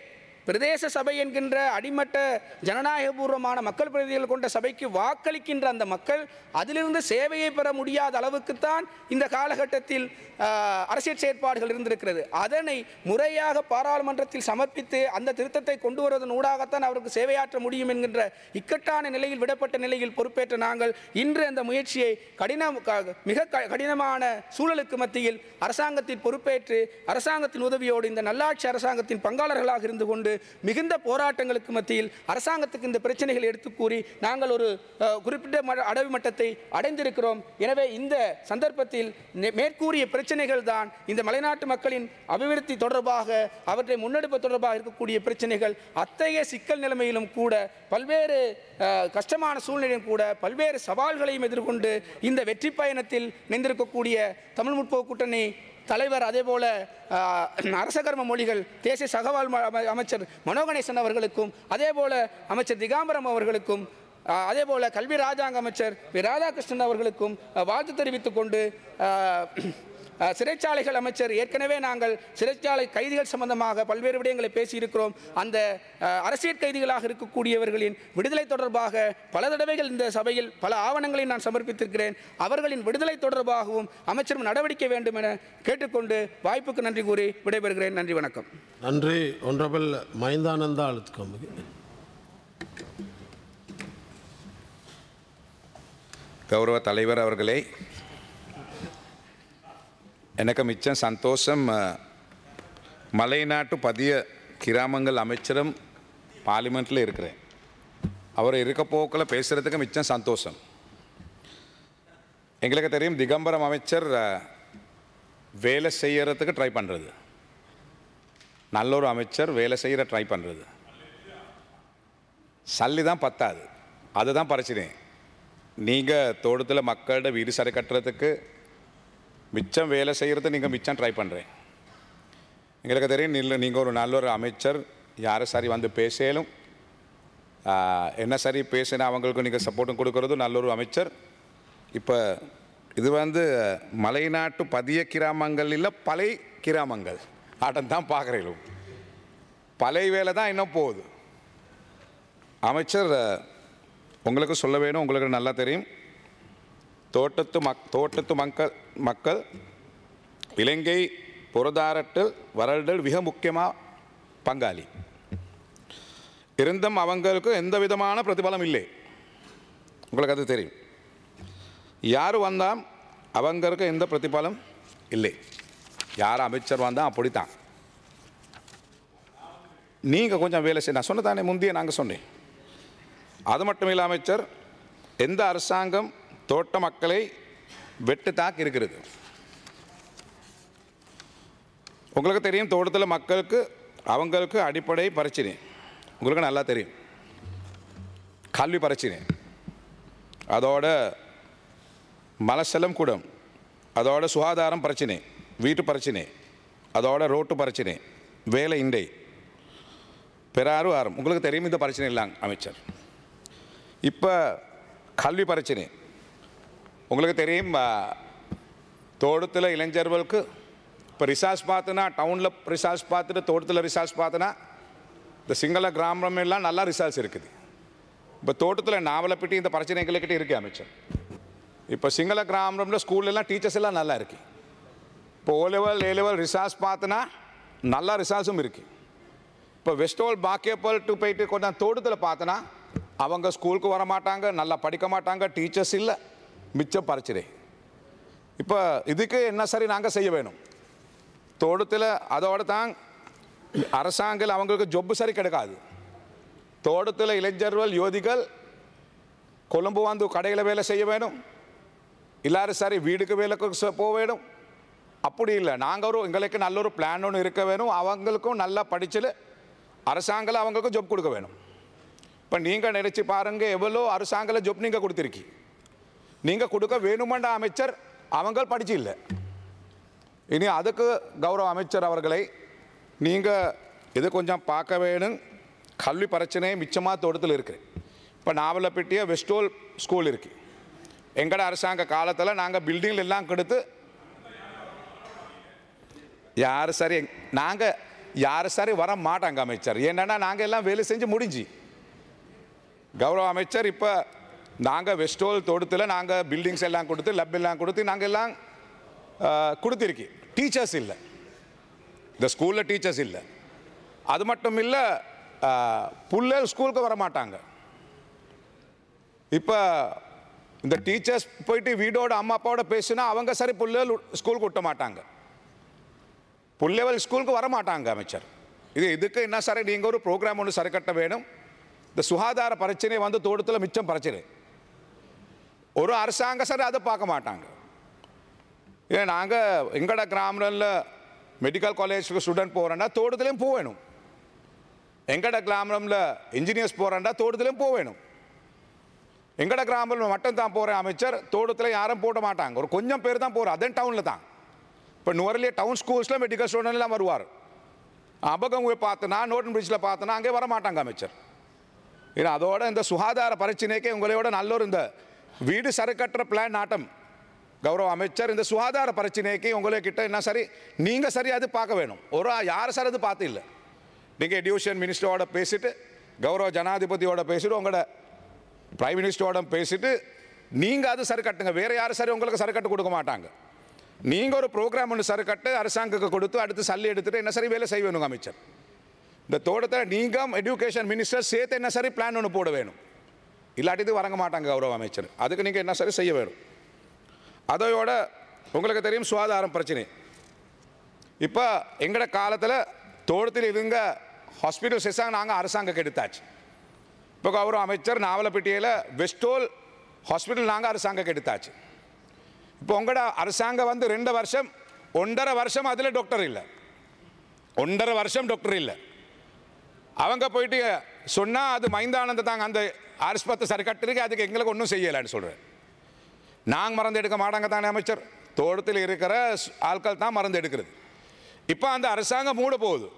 பிரதேச சபை என்கின்ற அடிமட்ட ஜனநாயகபூர்வமான மக்கள் பிரதிநிதிகள் கொண்ட சபைக்கு வாக்களிக்கின்ற அந்த மக்கள் அதிலிருந்து சேவையை பெற முடியாத அளவுக்குத்தான் இந்த காலகட்டத்தில் அரசியல் செயற்பாடுகள் இருந்திருக்கிறது. அதனை முறையாக பாராளுமன்றத்தில் சமர்ப்பித்து அந்த திருத்தத்தை கொண்டு வருவதன் ஊடாகத்தான் அவருக்கு சேவையாற்ற முடியும் என்கின்ற இக்கட்டான நிலையில் விடப்பட்ட நிலையில் பொறுப்பேற்ற நாங்கள் இன்று அந்த முயற்சியை மிக கடினமான சூழலுக்கு மத்தியில் அரசாங்கத்தில் பொறுப்பேற்று அரசாங்கத்தின் உதவியோடு இந்த நல்லாட்சி அரசாங்கத்தின் பங்காளர்களாக இருந்து கொண்டு மிகுந்த போராட்டங்களுக்கு மத்தியில் அரசாங்கத்துக்கு இந்த பிரச்சனைகளை எடுத்து கூறி நாங்கள் ஒரு குறிப்பிட்ட அடைவு மட்டத்தை அடைந்திருக்கிறோம். எனவே இந்த சந்தர்ப்பத்தில் மேற்கூறிய பிரச்சனைகள் தான் இந்த மலைநாட்டு மக்களின் அபிவிருத்தி தொடர்பாக அவற்றை முன்னெடுப்பு தொடர்பாக இருக்கக்கூடிய பிரச்சனைகள். அத்தகைய சிக்கல் நிலைமையிலும் கூட பல்வேறு கஷ்டமான சூழ்நிலையும் கூட பல்வேறு சவால்களையும் எதிர்கொண்டு இந்த வெற்றி பயணத்தில் நின்றிருக்கக்கூடிய தமிழ் முற்போக்கு கூட்டணி தலைவர், அதேபோல அரசகர்ம மொழிகள் தேசிய சகவாழ் அமைச்சர் மனோகணேசன் அவர்களுக்கும், அதேபோல அமைச்சர் திகாம்பரம் அவர்களுக்கும், அதேபோல கல்வி ராஜாங்க அமைச்சர் ராதாகிருஷ்ணன் அவர்களுக்கும் வாழ்த்து தெரிவித்துக் கொண்டு சிறைச்சாலைகள் அமைச்சர் ஏற்கனவே நாங்கள் சிறைச்சாலை கைதிகள் சம்பந்தமாக பல்வேறு விடயங்களை பேசியிருக்கிறோம். அந்த அரசியல் கைதிகளாக இருக்கக்கூடியவர்களின் விடுதலை தொடர்பாக பல தடவைகள் இந்த சபையில் பல ஆவணங்களை நான் சமர்ப்பித்திருக்கிறேன். அவர்களின் விடுதலை தொடர்பாகவும் அமைச்சரும் நடவடிக்கை வேண்டும் என கேட்டுக்கொண்டு வாய்ப்புக்கு நன்றி கூறி விடைபெறுகிறேன். நன்றி, வணக்கம். நன்றி. ஒன்றபிள் மைந்தானந்தா அழுத்கொம்பு. கௌரவ தலைவர் அவர்களே, எனக்கு மிச்சம் சந்தோஷம். மலைநாட்டு பதிய கிராமங்கள் அமைச்சரும் பார்லிமெண்ட்டில் இருக்கிறேன். அவர் இருக்க போக்கில் பேசுகிறதுக்கு மிச்சம் சந்தோஷம். எங்களுக்கு தெரியும் திகம்பரம் அமைச்சர் வேலை செய்யறதுக்கு ட்ரை பண்ணுறது, நல்ல ஒரு அமைச்சர் வேலை செய்கிற ட்ரை பண்ணுறது. சல்லி தான் பத்தாது, அதுதான் பிரச்சனை. நீங்கள் தோட்டத்தில் மக்களோட வீடு சரி கட்டுறதுக்கு மிச்சம் வேலை செய்கிறது, நீங்கள் மிச்சம் ட்ரை பண்ணுறேன். எங்களுக்கு தெரியும் நீங்கள் ஒரு நல்ல ஒரு அமைச்சர். யாரும் சரி வந்து பேசலும் என்ன சரி பேசினா அவங்களுக்கு நீங்கள் சப்போர்ட்டும் கொடுக்கறது நல்ல ஒரு அமைச்சர். இப்போ இது மலைநாட்டு பதிய கிராமங்கள் இல்லை, பழைய கிராமங்கள் ஆட்டம் தான் பார்க்குறீங்க. பழைய வேலை தான் இன்னும் போகுது. அமைச்சர் உங்களுக்கு சொல்ல வேணும், உங்களுக்கு நல்லா தெரியும். தோட்டத்து மக்கள் இலங்கை பொருளாதாரத்தில் வரல்கள் மிக முக்கியமாக பங்காளி இருந்தும் அவங்களுக்கு எந்த விதமான பிரதிபலம் இல்லை. உங்களுக்கு அது தெரியும். யார் வந்தால் அவங்களுக்கு எந்த பிரதிபலம் இல்லை. யார் அமைச்சர் வந்தால் அப்படித்தான். நீங்கள் கொஞ்சம் வேலை செய்ய நான் சொன்னதானே முந்தைய நாங்கள் சொன்னேன். அது மட்டும் இல்லை, அமைச்சர் எந்த அரசாங்கம் தோட்ட மக்களை வெட்டு தாக்கி இருக்கிறது. உங்களுக்கு தெரியும், தோட்டத்தில் மக்களுக்கு அவங்களுக்கு அடிப்படை பிரச்சனை உங்களுக்கு நல்லா தெரியும். கல்வி பிரச்சனை, அதோட மலசலம் கூடம், அதோட சுகாதாரம் பிரச்சனை, வீட்டு பிரச்சனை, அதோட ரோட்டு பிரச்சனை, வேலை இண்டை, பெறாரு ஆரம். உங்களுக்கு தெரியும் இந்த பிரச்சனை இல்லாங்க அமைச்சர். இப்போ கல்வி பிரச்சனை உங்களுக்கு தெரியும். தோட்டத்தில் இளைஞர்களுக்கு இப்போ ரிசார்ஜ் பார்த்துனா, டவுனில் ரிசார்ஜ் பார்த்துட்டு தோட்டத்தில் ரிசார்ஜ் பார்த்துனா இந்த சிங்கள கிராமம் எல்லாம் நல்லா ரிசார்ஜ் இருக்குது. இப்போ தோட்டத்தில் நாவலப்பட்டி இந்த பிரச்சனைகள்கிட்ட இருக்குது அமைச்சர். இப்போ சிங்கள கிராமத்தில் ஸ்கூல்லலாம் டீச்சர்ஸ் எல்லாம் நல்லா இருக்குது. இப்போ ஓ லெவல் ஏ லெவல் ரிசார்ஜ் பார்த்துனா நல்லா ரிசார்ஜும் இருக்குது. இப்போ வெஸ்டோல் பாக்கியப்பல் டு போயிட்டு கொஞ்சம் தோட்டத்தில் பார்த்தனா அவங்க ஸ்கூலுக்கு வர மாட்டாங்க, நல்லா படிக்க மாட்டாங்க, டீச்சர்ஸ் இல்லை, மிச்சம் பிரச்சனை. இப்போ இதுக்கு என்ன சரி நாங்கள் செய்ய வேணும். தோட்டத்தில் அதோடு தான் அரசாங்கம் அவங்களுக்கு ஜொப்பு சரி கிடைக்காது. தோட்டத்தில் இளைஞர்கள் யோதிகள் கொழும்பு வந்து கடையில் வேலை செய்ய வேணும், எல்லாரும் சரி வீடுக்கு வேலைக்கு போக வேணும். அப்படி இல்லை, நாங்கள் எங்களுக்கு நல்ல ஒரு பிளான் ஒன்று இருக்க வேணும். அவங்களுக்கும் நல்லா படிச்சு அரசாங்கம் அவங்களுக்கும் ஜொப் கொடுக்க வேணும். இப்போ நீங்கள் நினச்சி பாருங்கள், எவ்வளோ அரசாங்கம் ஜொப் நீங்கள் கொடுத்துருக்கீங்க. நீங்கள் கொடுக்க வேணுமென்ற அமைச்சர் அவங்க படிச்சு இல்லை. இனி அதுக்கு கௌரவ அமைச்சர் அவர்களை நீங்கள் இது கொஞ்சம் பார்க்க வேணும். கல்வி பிரச்சனை மிச்சமாக தோட்டத்தில் இருக்குது. இப்போ நாவலப்பட்டிய வெஸ்டோல் ஸ்கூல் இருக்குது. எங்கட அரசாங்க காலத்தில் நாங்கள் பில்டிங் எல்லாம் கொடுத்து யார் சரி நாங்கள் யார் சரி வர மாட்டாங்க அமைச்சர். ஏன்னா நாங்கள் எல்லாம் வேலை செஞ்சு முடிஞ்சு. கௌரவ அமைச்சர் இப்போ நாங்கள் வெஸ்டோல் தோட்டத்தில் நாங்கள் பில்டிங்ஸ் எல்லாம் கொடுத்து லப் எல்லாம் கொடுத்து நாங்கள் எல்லாம் கொடுத்துருக்கி. டீச்சர்ஸ் இல்லை, இந்த ஸ்கூலில் டீச்சர்ஸ் இல்லை. அது மட்டும் இல்லை, பிள்ளைகள் ஸ்கூலுக்கு வர மாட்டாங்க. இப்போ இந்த டீச்சர்ஸ் போயிட்டு வீடோட அம்மா அப்பாவோட பேசுனா அவங்க சரி பிள்ளைகள் ஸ்கூலுக்கு விட்ட மாட்டாங்க, பிள்ளைகள் ஸ்கூலுக்கு வர மாட்டாங்க அமைச்சர். இதுக்கு என்ன சரி நீங்கள் ஒரு ப்ரோக்ராம் ஒன்று சரி கட்ட வேணும். இந்த சுகாதார பிரச்சனை வந்து தோட்டத்தில் மிச்சம் பிரச்சனை. ஒரு அரசாங்க சரி அதை பார்க்க மாட்டாங்க. ஏன் நாங்கள் எங்கட கிராமத்தில் மெடிக்கல் காலேஜுக்கு ஸ்டூடெண்ட் போகிறோன்னா தோட்டத்துலேயும் போக வேணும். எங்கட கிராமத்தில் இன்ஜினியர்ஸ் போகிறோன்னா தோட்டத்துலேயும் போக வேணும். எங்கட கிராமத்தில் மட்டும் தான் போகிற அமைச்சர், தோட்டத்தில் யாரும் போட மாட்டாங்க. ஒரு கொஞ்சம் பேர் தான் போகிறோம், அதன் டவுனில் தான். இப்போ நுவரலியே டவுன் ஸ்கூல்ஸில் மெடிக்கல் ஸ்டூடெண்ட்லாம் வருவார். அபகம் பார்த்தனா நோட்டன் பிரிட்ஜில் பார்த்தனா அங்கே வர மாட்டாங்க அமைச்சர். ஏன்னா அதோட இந்த சுகாதார பிரச்சனைக்கு உங்களோட நல்ல ஒரு இந்த வீடு சரி கட்டுற பிளான் நாட்டம். கௌரவ அமைச்சர், இந்த சுகாதார பிரச்சனைக்கு உங்கள்கிட்ட என்ன சரி நீங்கள் சரி அது பார்க்க வேணும். ஒரு யார் சார் அது பார்த்து இல்லை. நீங்கள் எடியூஷன் மினிஸ்டரோட பேசிட்டு, கௌரவ ஜனாதிபதியோட பேசிட்டு, உங்களோட பிரைம் மினிஸ்டரோட பேசிட்டு நீங்கள் அது சரி கட்டுங்க. வேறு யாரும் சரி உங்களுக்கு சரி கட்டு கொடுக்க மாட்டாங்க. நீங்கள் ஒரு ப்ரோக்ராம் ஒன்று சரி கட்டு அரசாங்கத்துக்கு கொடுத்து அடுத்து சல்லி எடுத்துகிட்டு என்ன சரி வேலை செய்ய வேணுங்க அமைச்சர். இந்த தோட்டத்தில் நீங்கள் எஜுகேஷன் மினிஸ்டர் சேர்த்து என்ன சரி பிளான் ஒன்று போட வேணும். இல்லாட்டி இது வரங்க மாட்டாங்க கௌரவ அமைச்சர். அதுக்கு நீங்கள் என்ன சரி செய்ய வேணும். அதையோட உங்களுக்கு தெரியும் சுகாதாரம் பிரச்சனை. இப்போ எங்கட காலத்தில் தோட்டத்தில் இருங்க ஹாஸ்பிட்டல்ஸ் எல்லாம் நாங்கள் அரசாங்கக்கு எடுத்தாச்சு. இப்போ கௌரவ அமைச்சர் நாவலப்பட்டியில் வெஸ்டோல் ஹாஸ்பிட்டல் நாங்கள் அரசாங்கக்கு எடுத்தாச்சு. இப்போ உங்களோட அரசாங்கம் வந்து 2 வருஷம் 1.5 வருஷம் அதில் டாக்டர் இல்லை, 1.5 வருஷம் டாக்டர் இல்லை. அவங்க போயிட்டு சொன்னால் அது மைந்தானந்த தாங்க அந்த ஆஸ்பத்திரி சரி கட்டிருக்கு, அதுக்கு எங்களுக்கு ஒன்றும் செய்யலைன்னு சொல்கிறேன். நாங்கள் மருந்து எடுக்க மாட்டாங்க தானே அமைச்சர், தோட்டத்தில் இருக்கிற ஆட்கள் தான் மருந்து எடுக்கிறது. இப்போ அந்த அரசாங்கம் மூட போகுது.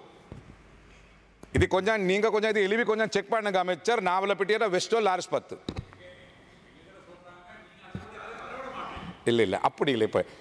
இது கொஞ்சம் நீங்கள் கொஞ்சம் இது எழுவி கொஞ்சம் செக் பண்ணுங்க அமைச்சர். நாவலப்பட்டியில் வெஸ்டோல் ஆஸ்பத்திரி இல்லை அப்படி இல்லை. இப்போ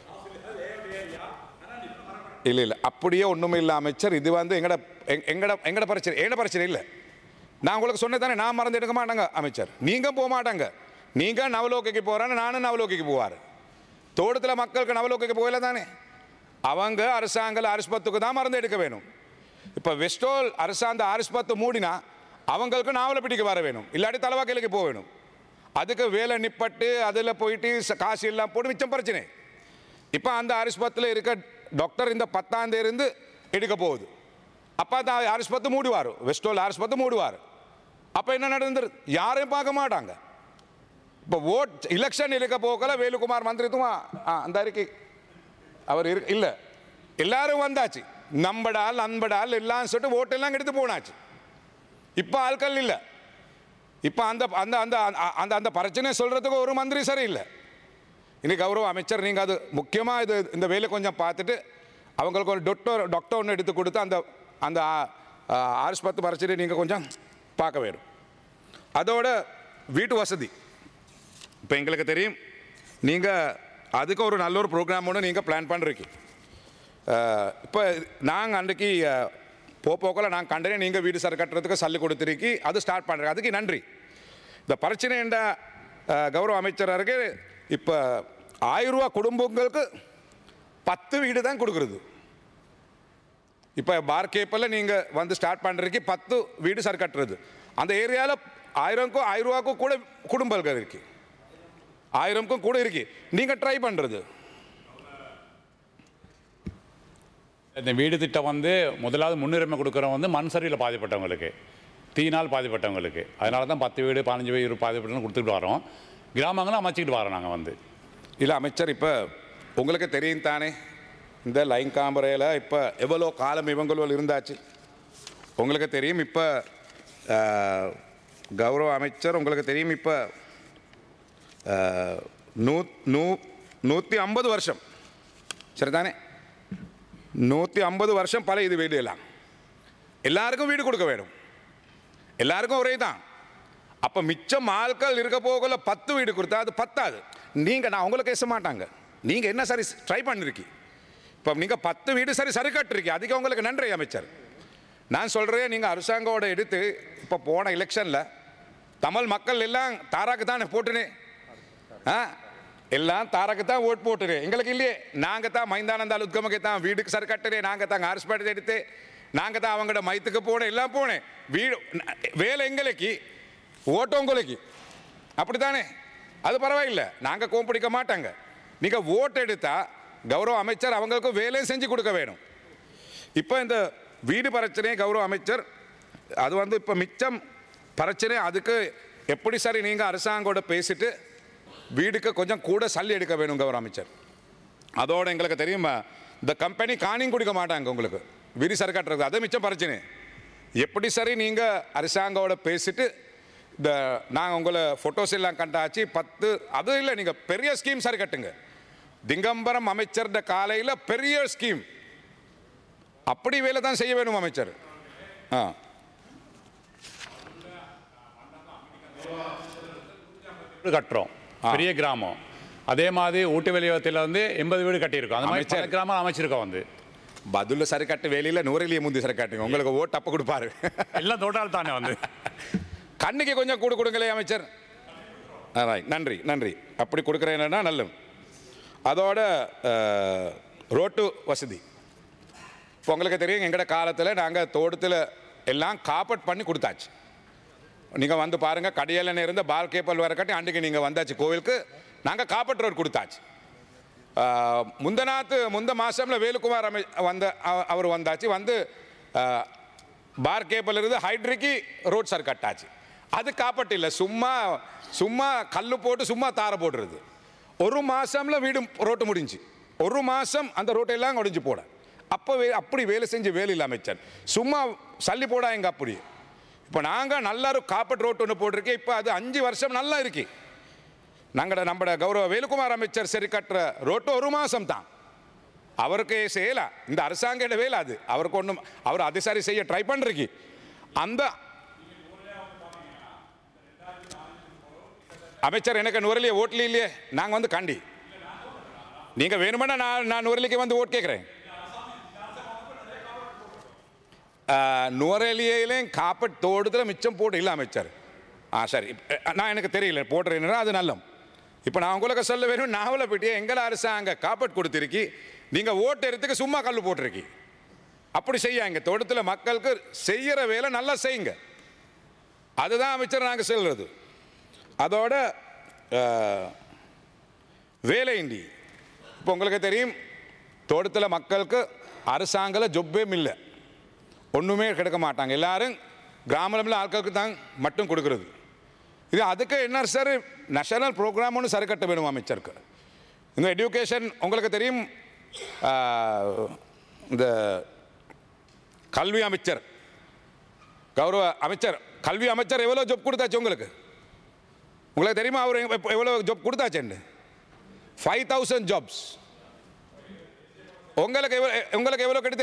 இல்லை அப்படியே ஒன்றுமே இல்லை அமைச்சர். இது வந்து எங்கட பிரச்சனை இல்லை. நான் உங்களுக்கு சொன்ன தானே, நான் மறந்து எடுக்க மாட்டாங்க அமைச்சர், நீங்கள் போக மாட்டாங்க. நீங்கள் நவலோகைக்கு போகிறான்னு நானும் நவலோகைக்கு போவார். தோட்டத்தில் மக்களுக்கு நவலோகைக்கு போகல தானே, அவங்க அரசாங்க ஆஸ்பத்திரிக்கு தான் மருந்து எடுக்க வேணும். இப்போ வெஸ்டோல் அரசாங்க ஆஸ்பத்திரி மூடினா அவங்களுக்கு நாவலப்பட்டிக்கு வர வேணும், இல்லாட்டி தலவாக்கையிலுக்கு போக வேணும். அதுக்கு வேலை நிப்பட்டு அதில் போயிட்டு காசு எல்லாம் போட்டு மிச்சம் பிரச்சனை. இப்போ அந்த ஆஸ்பத்திரியில் இருக்க டாக்டர் இந்த 10ஆம் தேதி இருந்து எடுக்க போகுது. அப்போ அந்த ஆஸ்பத்திரி மூடுவார், வெஸ்டோல் ஆஸ்பத்திரி மூடுவார். அப்போ என்ன நடந்தது, யாரையும் பார்க்க மாட்டாங்க. இப்போ ஓட் எலெக்ஷன் இருக்க போகல வேலுக்குமார் மந்திரித்துவம் அந்த அறிக்கை அவர் இல்லை, எல்லாரும் வந்தாச்சு, நம்படால் அன்படால் எல்லாம் சொல்லிட்டு ஓட்டெல்லாம் எடுத்து போனாச்சு. இப்போ ஆட்கள் இல்லை. இப்போ அந்த அந்த அந்த அந்த அந்த பிரச்சனை சொல்கிறதுக்கு ஒரு மந்திரி சரி இல்லை. இன்னைக்கு கௌரவ அமைச்சர், நீங்கள் அது முக்கியமாக இது இந்த வேலை கொஞ்சம் பார்த்துட்டு அவங்களுக்கு ஒரு டாக்டர் ஒன்று எடுத்து கொடுத்து அந்த அந்த ஆஸ்பத்திரி பிரச்சனை நீங்கள் கொஞ்சம் பார்க்க வேணும். அதோட வீட்டு வசதி இப்போ எங்களுக்கு தெரியும், நீங்கள் அதுக்கு ஒரு நல்ல ஒரு ப்ரோக்ராம் ஒன்று நீங்கள் பிளான் பண்ணுறீங்க. இப்போ நாங்கள் அன்றைக்கு போக்கில் நாங்கள் கண்டனே நீங்கள் வீடு சரி கட்டுறதுக்கு சல்லி கொடுத்துருக்கி, அது ஸ்டார்ட் பண்ணுறேன், அதுக்கு நன்றி. இந்த பிரச்சனை என்ற கௌரவ அமைச்சருக்கு இப்போ 1000 ரூபா குடும்பங்களுக்கு 10 வீடு தான் கொடுக்குறது. இப்போ பார்கேப்பில் நீங்கள் வந்து ஸ்டார்ட் பண்ணுறதுக்கு 10 வீடு சரி கட்டுறது. அந்த ஏரியாவில் 1000 ரூபாக்கும் கூட குடும்பங்கள் இருக்கு, 1000க்கும் கூட இருக்கு. நீங்கள் ட்ரை பண்ணுறது இந்த வீடு திட்டம் வந்து முதலாவது முன்னுரிமை கொடுக்குறோம் வந்து மண் சரிவில் பாதிப்பட்டவங்களுக்கு, தீனால் பாதிப்பட்டவங்களுக்கு. அதனால தான் 10 வீடு 15 வீடு பாதிப்பட்டவங்க கொடுத்துட்டு வரோம். கிராமங்களும் அமைச்சிக்கிட்டு வரோம் நாங்கள் வந்து. இல்லை அமைச்சர், இப்போ உங்களுக்கு தெரியும் தானே, இந்த லைன் காம்பரையில் இப்போ எவ்வளோ காலம் இவங்களோட இருந்தாச்சு உங்களுக்கு தெரியும். இப்போ கௌரவ அமைச்சர் உங்களுக்கு தெரியும், இப்போ 150 வருஷம் சரிதானே, 150 வருஷம் பல இது வீடு எல்லாம் எல்லாருக்கும் வீடு கொடுக்க வேணும், எல்லாருக்கும் ஒரே தான். அப்போ மிச்சம் ஆட்கள் இருக்க போகல 10 வீடு கொடுத்தா அது பத்தாது. நீங்கள் நான் உங்களுக்கு பேச மாட்டாங்க, நீங்கள் என்ன சரி ட்ரை பண்ணிருக்கி. இப்போ நீங்கள் 10 வீடு சரி கட்டுருக்கீங்க, அதுக்கு உங்களுக்கு நன்றி அமைச்சர். நான் சொல்கிறேன், நீங்கள் அரசாங்கோட எடுத்து இப்போ போன எலெக்ஷனில் தமிழ் மக்கள் எல்லாம் தாராக்கு தான் போட்டுனே, எல்லாம் தாராக்கு தான் ஓட் போட்டுரு. எங்களுக்கு இல்லையே, நாங்கள் தான் மைந்தானந்தால் உத்கமக்கு தான் வீடுக்கு சரி கட்டுறேன், நாங்கள் தான் ஹாஸ்பிட்டல் எடுத்து, நாங்கள் தான் அவங்களோட மைத்துக்கு போனேன், எல்லாம் போனேன். வீடு வேலை எங்களுக்கு, ஓட்டம் உங்களுக்கு, அப்படித்தானே? அது பரவாயில்லை, நாங்கள் கோம்பிடிக்க மாட்டாங்க. நீங்கள் ஓட்டு எடுத்தால் கௌரவ அமைச்சர் அவங்களுக்கு வேலையும் செஞ்சு கொடுக்க வேணும். இப்போ இந்த வீடு பிரச்சனை கௌரவ அமைச்சர் அது வந்து இப்போ மிச்சம் பிரச்சனை, அதுக்கு எப்படி சரி நீங்கள் அரசாங்கோட பேசிட்டு வீடுக்கு கொஞ்சம் கூட சல்லி எடுக்க வேணும் கௌரவ அமைச்சர். அதோட எங்களுக்கு தெரியுமா, இந்த கம்பெனி காணியும் கொடுக்க மாட்டாங்க உங்களுக்கு வீடு சரி கட்டுறது, அது மிச்சம் பிரச்சனை. எப்படி சரி நீங்கள் அரசாங்கோட பேசிட்டு இந்த நாங்கள் உங்களை ஃபோட்டோஸ் எல்லாம் கண்டாச்சு 10 அது இல்லை, நீங்கள் பெரிய ஸ்கீம் சரி கட்டுங்க. திகம்பரம் அமைச்சர்ட காலையில் பெரிய ஸ்கீம், அப்படி வேலை தான் செய்ய வேணும் அமைச்சர். கட்டுறோம், பெரிய கிராமம். அதே மாதிரி ஊட்டு வெளியத்தில் வந்து 80 வீடு கட்டியிருக்கோம். அந்த மாதிரி கிராமம் அமைச்சிருக்கோம். வந்து பதுல்ல சரி கட்டு வேலையில் நூறிலேயே முந்தி சரி கட்டுங்க, உங்களுக்கு ஓட்டு அப்போ கொடுப்பாரு. எல்லாம் தோட்டால் தானே வந்து கண்ணுக்கு கொஞ்சம் கூட கொடுங்களே அமைச்சர். நன்றி நன்றி, அப்படி கொடுக்குறேன்னா நல்லது. அதோட ரோட்டு வசதி இப்போ உங்களுக்கு தெரியும், எங்களோட காலத்தில் நாங்கள் தோட்டத்தில் எல்லாம் காப்பட் பண்ணி கொடுத்தாச்சு. நீங்கள் வந்து பாருங்கள், கடையில் இருந்த பால் கேப்பல் வர கட்டி அன்றைக்கு நீங்கள் வந்தாச்சு கோவிலுக்கு, நாங்கள் காப்பட் ரோடு கொடுத்தாச்சு. முந்த மாதமில் வேலுக்குமார் அவர் வந்தாச்சு, வந்து பார் கேப்பல் இருந்து ஹைட்ரிக்கு ரோட் சார் கட்டாச்சு. அது காப்பட்டு இல்லை, சும்மா கல் போட்டு சும்மா தார போடுறது. ஒரு மாதமில் வீடு ரோட்டு முடிஞ்சு, ஒரு மாதம் அந்த ரோட்டெல்லாம் ஒடிஞ்சு போட. அப்போ அப்படி வேலை செஞ்சு வேலையில் அமைச்சர் சும்மா சல்லி போடா எங்க அப்படி. இப்போ நாங்கள் நல்லா காப்பட் ரோட்டு ஒன்று போட்டிருக்கேன், இப்போ அது 5 வருஷம் நல்லா இருக்கு. நம்ம கௌரவ வேலுக்குமார் அமைச்சர் சரி கட்டுற ரோட்டு ஒரு மாதம் தான், அவருக்கு செய்யல, இந்த அரசாங்க வேலை அது, அவருக்கு ஒன்றும் அவர் அது சரி செய்ய ட்ரை பண்ணுறீங்க. அந்த அமைச்சர் எனக்கு நுரலியே ஓட்லி இல்லையே, நாங்கள் வந்து காண்டி, நீங்கள் வேணுமென்னா நான் நுரலிக்கு வந்து ஓட் கேட்குறேன். நுரலியிலையும் காப்பட் தோட்டத்தில் மிச்சம் போட்டு இல்லை அமைச்சர். சரி, நான் எனக்கு தெரியல போட்டுறேன்னா அது நல்லம். இப்போ நான் உங்களுக்கு சொல்ல வேணும், நாவலை போயிட்டு எங்களை அரசாங்க காப்பட் கொடுத்துருக்கி, நீங்கள் ஓட்டு எடுத்துக்கு சும்மா கல் போட்டிருக்கி. அப்படி செய்யாங்க, தோட்டத்தில் மக்களுக்கு செய்கிற வேலை நல்லா செய்யுங்க, அதுதான் அமைச்சர் நாங்கள் சொல்கிறது. அதோட வேலையின்றி இப்போ உங்களுக்கு தெரியும், தோட்டத்தில் மக்களுக்கு அரசாங்கம் ஜொப்பே இல்லை, ஒன்றுமே கிடைக்க மாட்டாங்க. எல்லாரும் கிராமத்தில் ஆட்களுக்கு தான் மட்டும் கொடுக்குறது. இது அதுக்கு என்ன சார் நேஷனல் ப்ரோக்ராம் ஒன்று சரி கட்ட வேணும் அமைச்சருக்கு. இந்த எஜுகேஷன் உங்களுக்கு தெரியும், இந்த கல்வி அமைச்சர் கௌரவ அமைச்சர் கல்வி அமைச்சர் எவ்வளோ ஜாப் கொடுத்தாச்சு உங்களுக்கு தெரியுமா? அவர் எவ்வளோ ஜாப் கொடுத்தாச்சு? 5000 ஜாப்ஸ். உங்களுக்கு எவ்வளோ கிடைத்தே?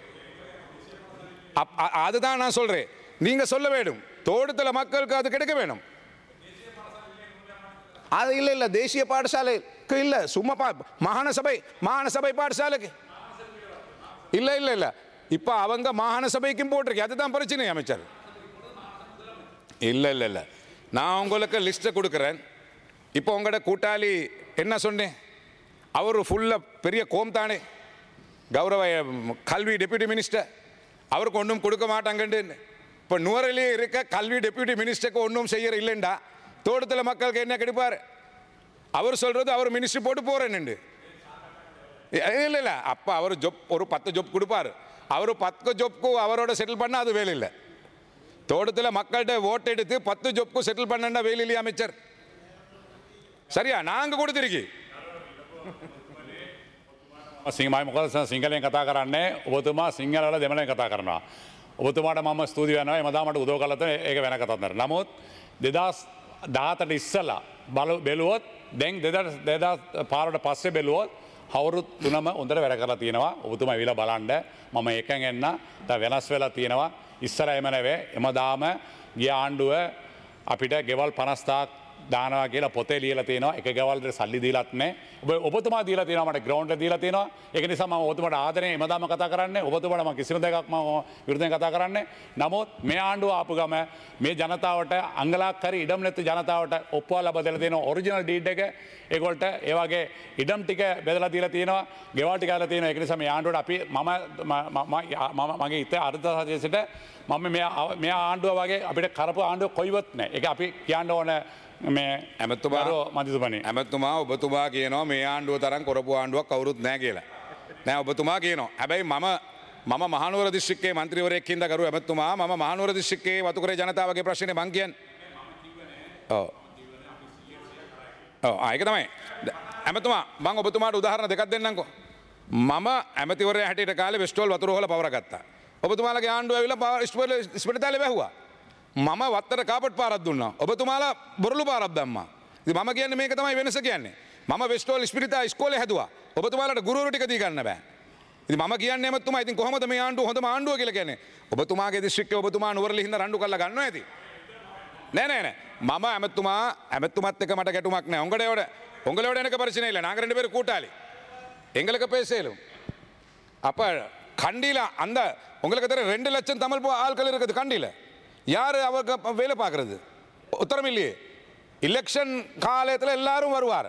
அதுதான் நான் சொல்றேன், நீங்க சொல்ல வேண்டும், தோட்டத்தில் மக்களுக்கு அது கிடைக்க வேணும். அது இல்லை தேசிய பாடசாலைக்கு இல்லை, சும்மா மாகாண சபை பாடசாலைக்கு இல்லை. இப்போ அவங்க மாகாண சபைக்கும் போட்டிருக்கேன், அதுதான் பிரச்சனை அமைச்சர். இல்லை, நான் உங்களுக்கு லிஸ்ட்டை கொடுக்குறேன். இப்போ உங்களோட கூட்டாளி என்ன சொன்னேன், அவர் ஃபுல்லாக பெரிய கோம் தானே, கௌரவ கல்வி டெப்யூட்டி மினிஸ்டர், அவருக்கு ஒன்றும் கொடுக்க மாட்டாங்கன்னு. இப்போ நூறிலே இருக்க கல்வி டெப்யூட்டி மினிஸ்டருக்கு ஒன்றும் செய்யற இல்லைண்டா தோட்டத்தில் மக்களுக்கு என்ன கிடைப்பார்? அவர் சொல்கிறது அவர் மினிஸ்டர் போட்டு போகிறேன்னு. இல்லை, அப்போ அவர் ஜொப் ஒரு 10 ஜொப் கொடுப்பார், அவர் 10 ஜொப்க்கு அவரோட செட்டில் பண்ணால் அது வேலை இல்லை. தோட்டத்தில் மக்கள்கிட்ட ஓட்டு எடுத்து 10 ஜொப்க்கு செட்டில் பண்ணா வேலை இல்லையா அமைச்சர்? சரியா? நாங்கள் கொடுத்துருக்கி. මොකද සිංහලෙන් කතා කරන්නේ, ඔබතුමා සිංහලවල දෙමළෙන් කතා කරනවා. ඔබතුමාට මම ස්තුතියි වෙනවා, එමදා මට උදව් කළා තමයි ඒක වෙන කතාවක්. නමුත් 2017 ඉස්සලා බැලුවොත් දැන් 2000 පාරට පස්සේ බැලුවොත් අවුරුදු 3ම හොඳට වැඩ කරලා තියෙනවා. ඔබතුමා ඇවිල්ලා බලන්න, මම එකෙන් එන්න දැන් වෙනස් වෙලා තියෙනවා. ඉස්සර එම නෙවෙයි, එමදාම ගිය ආණ්ඩුව අපිට ගෙවල් 50,000ක් දානවා කියලා පොතේ ලියලා තියෙනවා. එක ගෙවල්ට සල්ලි දීලත් නැහැ. ඔබතුමා දීලා තියෙනවා මට ග්‍රවුන්ඩ් එක දීලා තියෙනවා. ඒක නිසා මම ඔබතුමාට ආදරෙන් එමදාම කතා කරන්නේ. ඔබතුමාට මම කිසිම දෙයක් මම විරුද්ධයෙන් කතා කරන්නේ. නමුත් මේ ආණ්ඩුව ආපු ගම මේ ජනතාවට අංගලක් හරි ඉඩම් නැති ජනතාවට ඔප්පුවලා බදලා තියෙනවා. ඔරිජිනල් ඩීඩ් එක ඒගොල්ලන්ට ඒ වගේ ඉඩම් ටික බෙදලා දීලා තියෙනවා. ගෙවල් ටික අරලා තියෙනවා. ඒක නිසා මේ ආණ්ඩුවට අපි මම මගේ හිත අර්ධසාධකයට මම මේ ආණ්ඩුව වගේ අපිට කරපු ආණ්ඩුව කොයිවත් නැහැ. ඒක අපි කියන්න ඕන මේ ඇමතුමා ඔබතුමා කියනවා මේ ආණ්ඩුව තරම් කරපු ආණ්ඩුවක් කවුරුත් නැහැ කියලා. නෑ ඔබතුමා කියනවා. හැබැයි මම මහනුවර දිස්ත්‍රික්කයේ മന്ത്രിවරයෙක් හින්දා කරු ඇමතුමා මම මහනුවර දිස්ත්‍රික්කයේ වතුකරේ ජනතාවගේ ප්‍රශ්නේ මං කියන්නේ. ඔව්. ඒක තමයි. ඇමතුමා මං ඔබතුමාට උදාහරණ දෙකක් දෙන්නම්කෝ. මම ඇමතිවරයා හැටියට කාලේ වෙස්ටෝල් වතුර හොල පවර ගත්තා. ඔබතුමාලගේ ආණ්ඩුව ඇවිල්ලා ඉස්පිරිතාලේ වැහුවා. මම වත්තට කාපට් පාරක් දුන්නා. ඔබතුමාලා බොරළු පාරක් දැම්මා. ඉතින් මම කියන්නේ මේක තමයි වෙනස කියන්නේ. මම වෙස්ටෝල් ඉස්පිරිතා ඉස්කෝලේ හැදුවා. ඔබතුමාලට ගුරුවරු ටික දී ගන්න බෑ. ඉතින් මම කියන්නේ එමතුමා ඉතින් කොහොමද මේ ආණ්ඩුව හොඳම ආණ්ඩුව කියලා කියන්නේ? ඔබතුමාගේ දිස්ත්‍රික්කේ ඔබතුමා නුවරඑළිය හින්දා රණ්ඩු කරලා ගන්නවා ඇති. නෑ. මම ඇමතුමත් එක්ක මට ගැටුමක් නෑ. உங்களோட எனக்கு பிரச்சனை இல்லை. நாங்க 2 பேரும் கூட்டாளி. எங்களுக்கு பேசலும். அப்ப கண்டியில அந்த உங்களுக்கு தெரியும் 2 லட்சம் தமிழ் ஆட்கள் இருக்குது கண்டியில. யாரு அவங்க வேலை பார்க்கறது? உத்தரம் இல்லையே. எலெக்ஷன் காலத்தில் எல்லாரும் வருவார்.